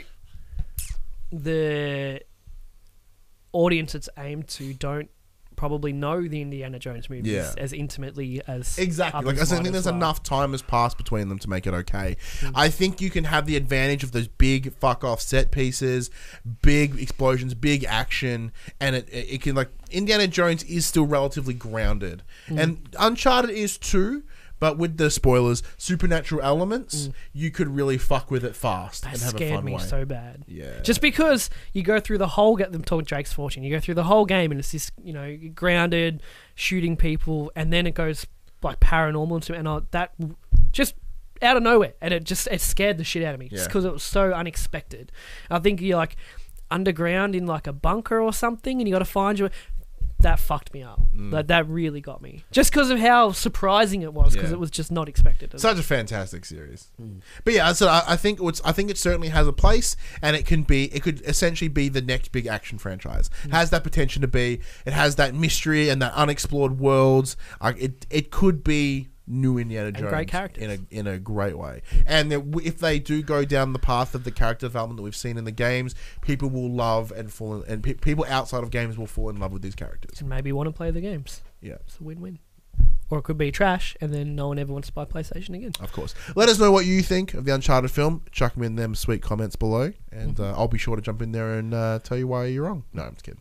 the audience it's aimed to don't probably know the Indiana Jones movies Yeah. as intimately as Exactly. Like I others said, I might think as there's well. enough time has passed between them to make it okay. Mm. I think you can have the advantage of those big fuck off set pieces, big explosions, big action, and it it can like Indiana Jones is still relatively grounded, Mm. and Uncharted is too. But with the spoilers, supernatural elements, you could really fuck with it fast That and have a scared fun me way. so bad. Yeah. Just because you go through the whole get them talking Drake's Fortune, you go through the whole game and it's this, you know, grounded shooting people, and then it goes like paranormal and stuff, and I, that just out of nowhere, and it just it scared the shit out of me just Yeah. because it was so unexpected. I think you're like underground in like a bunker or something, and you got to find your. that fucked me up. Mm. Like that really got me, just because of how surprising it was, because Yeah. it was just not expected. Such a fantastic series. Mm. But yeah, so I, I think it's I think it certainly has a place, and it can be it could essentially be the next big action franchise. Mm. Has that potential to be. It has that mystery and that unexplored worlds. Uh, it it could be new Indiana Jones great characters. in a in a great way. And that w- if they do go down the path of the character development that we've seen in the games, people will love and fall in, and pe- people outside of games will fall in love with these characters. And maybe want to play the games. Yeah. It's a win-win. Or it could be trash, and then no one ever wants to buy PlayStation again. Of course. Let us know what you think of the Uncharted film. Chuck them in them sweet comments below, and uh, I'll be sure to jump in there and uh, tell you why you're wrong. No, I'm just kidding.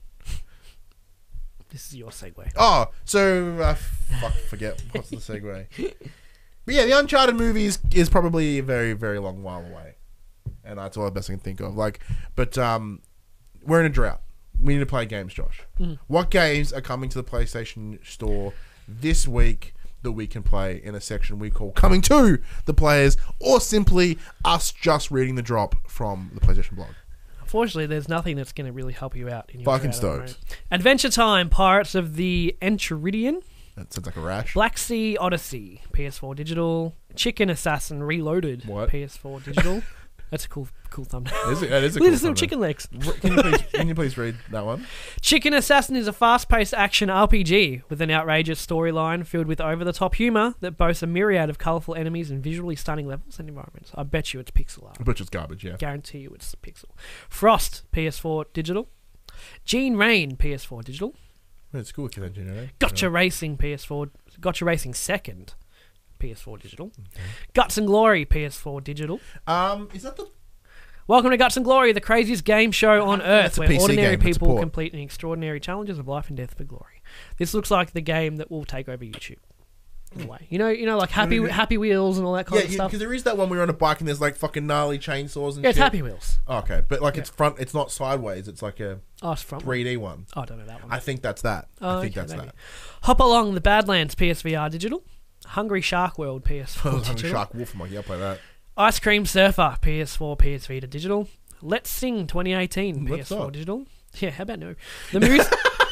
This is your segue. Oh, so uh, fuck, forget what's the segue. But yeah, the Uncharted movie is, is probably a very, very long while away, and that's all the best I can think of. Like, but um, we're in a drought. We need to play games, Josh. Mm. What games are coming to the PlayStation Store this week that we can play in a section we call "Coming to the Players," or simply us just reading the drop from the PlayStation blog? Unfortunately, there's nothing that's going to really help you out in your Fucking drought at the moment. stoked. Adventure Time, Pirates of the Enchiridion, That sounds like a rash. Black Sea Odyssey, P S four Digital, Chicken Assassin Reloaded, What? P S four Digital. That's a cool, cool thumbnail. Is it- that is a Look cool at this little thumbnail. chicken legs. Can you, please, can you please read that one? Chicken Assassin is a fast-paced action R P G with an outrageous storyline filled with over-the-top humour that boasts a myriad of colourful enemies and visually stunning levels and environments. I bet you it's pixel art. Which is garbage, yeah. Guarantee you it's pixel. Frost, P S four Digital. Gene Rain, P S four Digital. It's cool, kid engineer. eh? Gotcha Racing, P S four. Gotcha Racing Second, P S four Digital. Guts and Glory, P S four Digital. Um, is that the Welcome to Guts and Glory, the craziest game show on That's earth, a where P C ordinary game, that's a people port. complete extraordinary challenges of life and death for glory. This looks like the game that will take over YouTube. In a way, you know, you know, like Happy What is it? Happy Wheels and all that kind yeah? of stuff. Because there is that one where you're on a bike and there's like fucking gnarly chainsaws and Yeah, it's shit. Happy Wheels. Oh, okay, but like Yeah. it's front. It's not sideways. It's like a Oh, it's front. three D one. Oh, I don't know that one. I think that's that. Oh, I think okay, that's maybe. that. Hop Along the Badlands, P S V R Digital. Hungry Shark World, P S four I was having Digital. Shark Wolf. I'm like, yeah, I'll play that. Ice Cream Surfer, P S four, P S Vita Digital. Let's Sing twenty eighteen, Let's P S four not. Digital. Yeah, how about no? The Moose,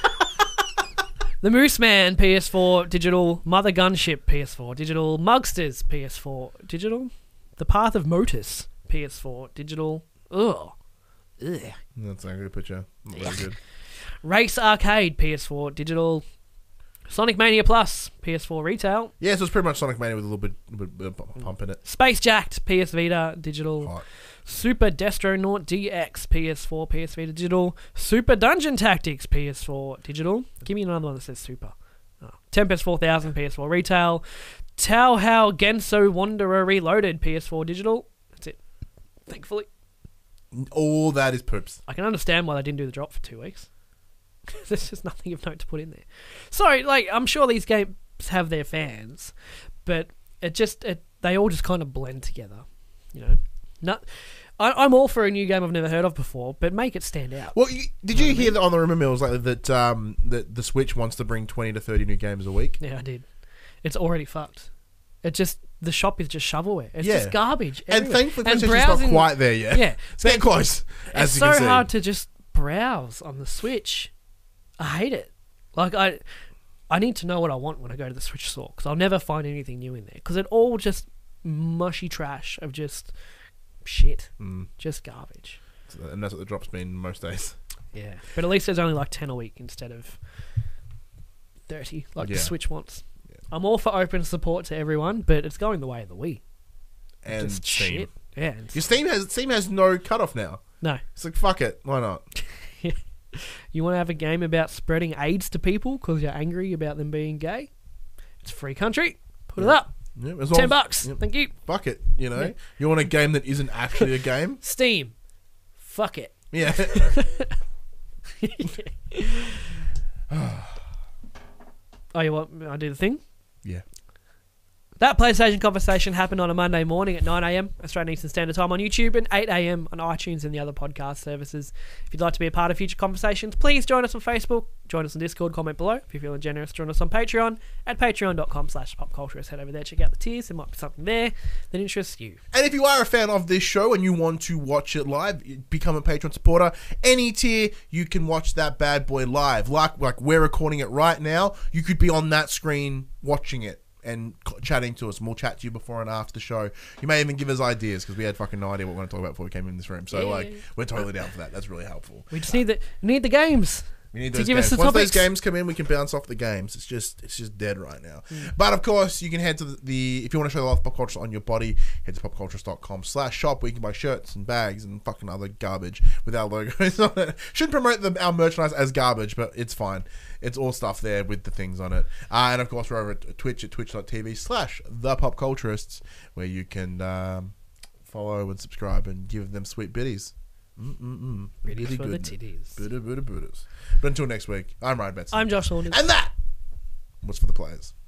The Moose Man, P S four Digital. Mother Gunship, P S four Digital. Mugsters, P S four Digital. The Path of Motus, P S four Digital. Ugh. Ugh. That's not a good picture. Not very good. Race Arcade, P S four Digital. Sonic Mania Plus, P S four Retail. Yeah, so it's pretty much Sonic Mania with a little bit, bit, bit of pump in it. Space Jacked, P S Vita Digital. Hot. Super Destronaut D X, P S four, P S Vita Digital. Super Dungeon Tactics, P S four Digital. Give me another one that says Super. Oh. Tempest four thousand, P S four Retail. Tao Hao Genso Wanderer Reloaded, P S four Digital. That's it. Thankfully. All that is poops. I can understand why they didn't do the drop for two weeks. There's just nothing of note to put in there. Sorry, like, I'm sure these games have their fans, but it just, it, they all just kind of blend together, you know? Not, I, I'm all for a new game I've never heard of before, but make it stand out. Well, you, did you hear that on the rumor mills like that? Um, that the Switch wants to bring twenty to thirty new games a week. Yeah, I did. It's already fucked. It just, the shop is just shovelware. It's Yeah. just garbage. And everywhere. thankfully, And PlayStation's browsing- not quite there yet. Yeah. It's getting close. As It's you so can see. hard to just browse on the Switch. I hate it. Like, I I need to know what I want when I go to the Switch store, because I'll never find anything new in there, because it all just mushy trash of just shit. Mm. Just garbage. And that's what the drop's been most days. Yeah. But at least there's only like ten a week instead of thirty, like Yeah. the Switch wants. Yeah. I'm all for open support to everyone, but it's going the way of the Wii. And just Steam. shit. Yeah. and- Your Steam has Steam has no cutoff now. No. It's like fuck it, why not? You want to have a game about spreading AIDS to people because you're angry about them being gay? It's a free country. Put it Yeah. up. Yeah, as long Ten as- bucks. yeah, Thank you. fuck it, you know. Yeah. You want a game that isn't actually a game? Steam. Fuck it. Yeah. Oh, you want me- I do the thing? Yeah. That PlayStation conversation happened on a Monday morning at nine a.m. Australian Eastern Standard Time on YouTube and eight a.m. on iTunes and the other podcast services. If you'd like to be a part of future conversations, please join us on Facebook, join us on Discord, comment below. If you're feeling generous, join us on Patreon at patreon.com slash popculturist. Head over there, check out the tiers. There might be something there that interests you. And if you are a fan of this show and you want to watch it live, become a Patreon supporter. Any tier, you can watch that bad boy live. Like, like we're recording it right now, you could be on that screen watching it and chatting to us, and we'll chat to you before and after the show. You may even give us ideas, because we had fucking no idea what we we're going to talk about before we came in this room. So, Yeah. like, we're totally down for that. That's really helpful. We just need the need the games. We need to those give us games. the Once topics. those games come in, we can bounce off the games. It's just it's just dead right now. Mm. But of course, you can head to the, the if you want to show the love of pop culture on your body, head to popculturist.com slash shop where you can buy shirts and bags and fucking other garbage with our logos on it. Shouldn't promote the, our merchandise as garbage, but it's fine. It's all stuff there with the things on it. Uh, and of course, we're over at Twitch at twitch.tv slash the popculturists where you can um, follow and subscribe and give them sweet biddies. Mm-mm-mm. Biddies Biddy for the goodness. titties. Buddha, Buddha, Buddhas. But until next week, I'm Ryan Betson. I'm Josh Saunders. And that was for the players.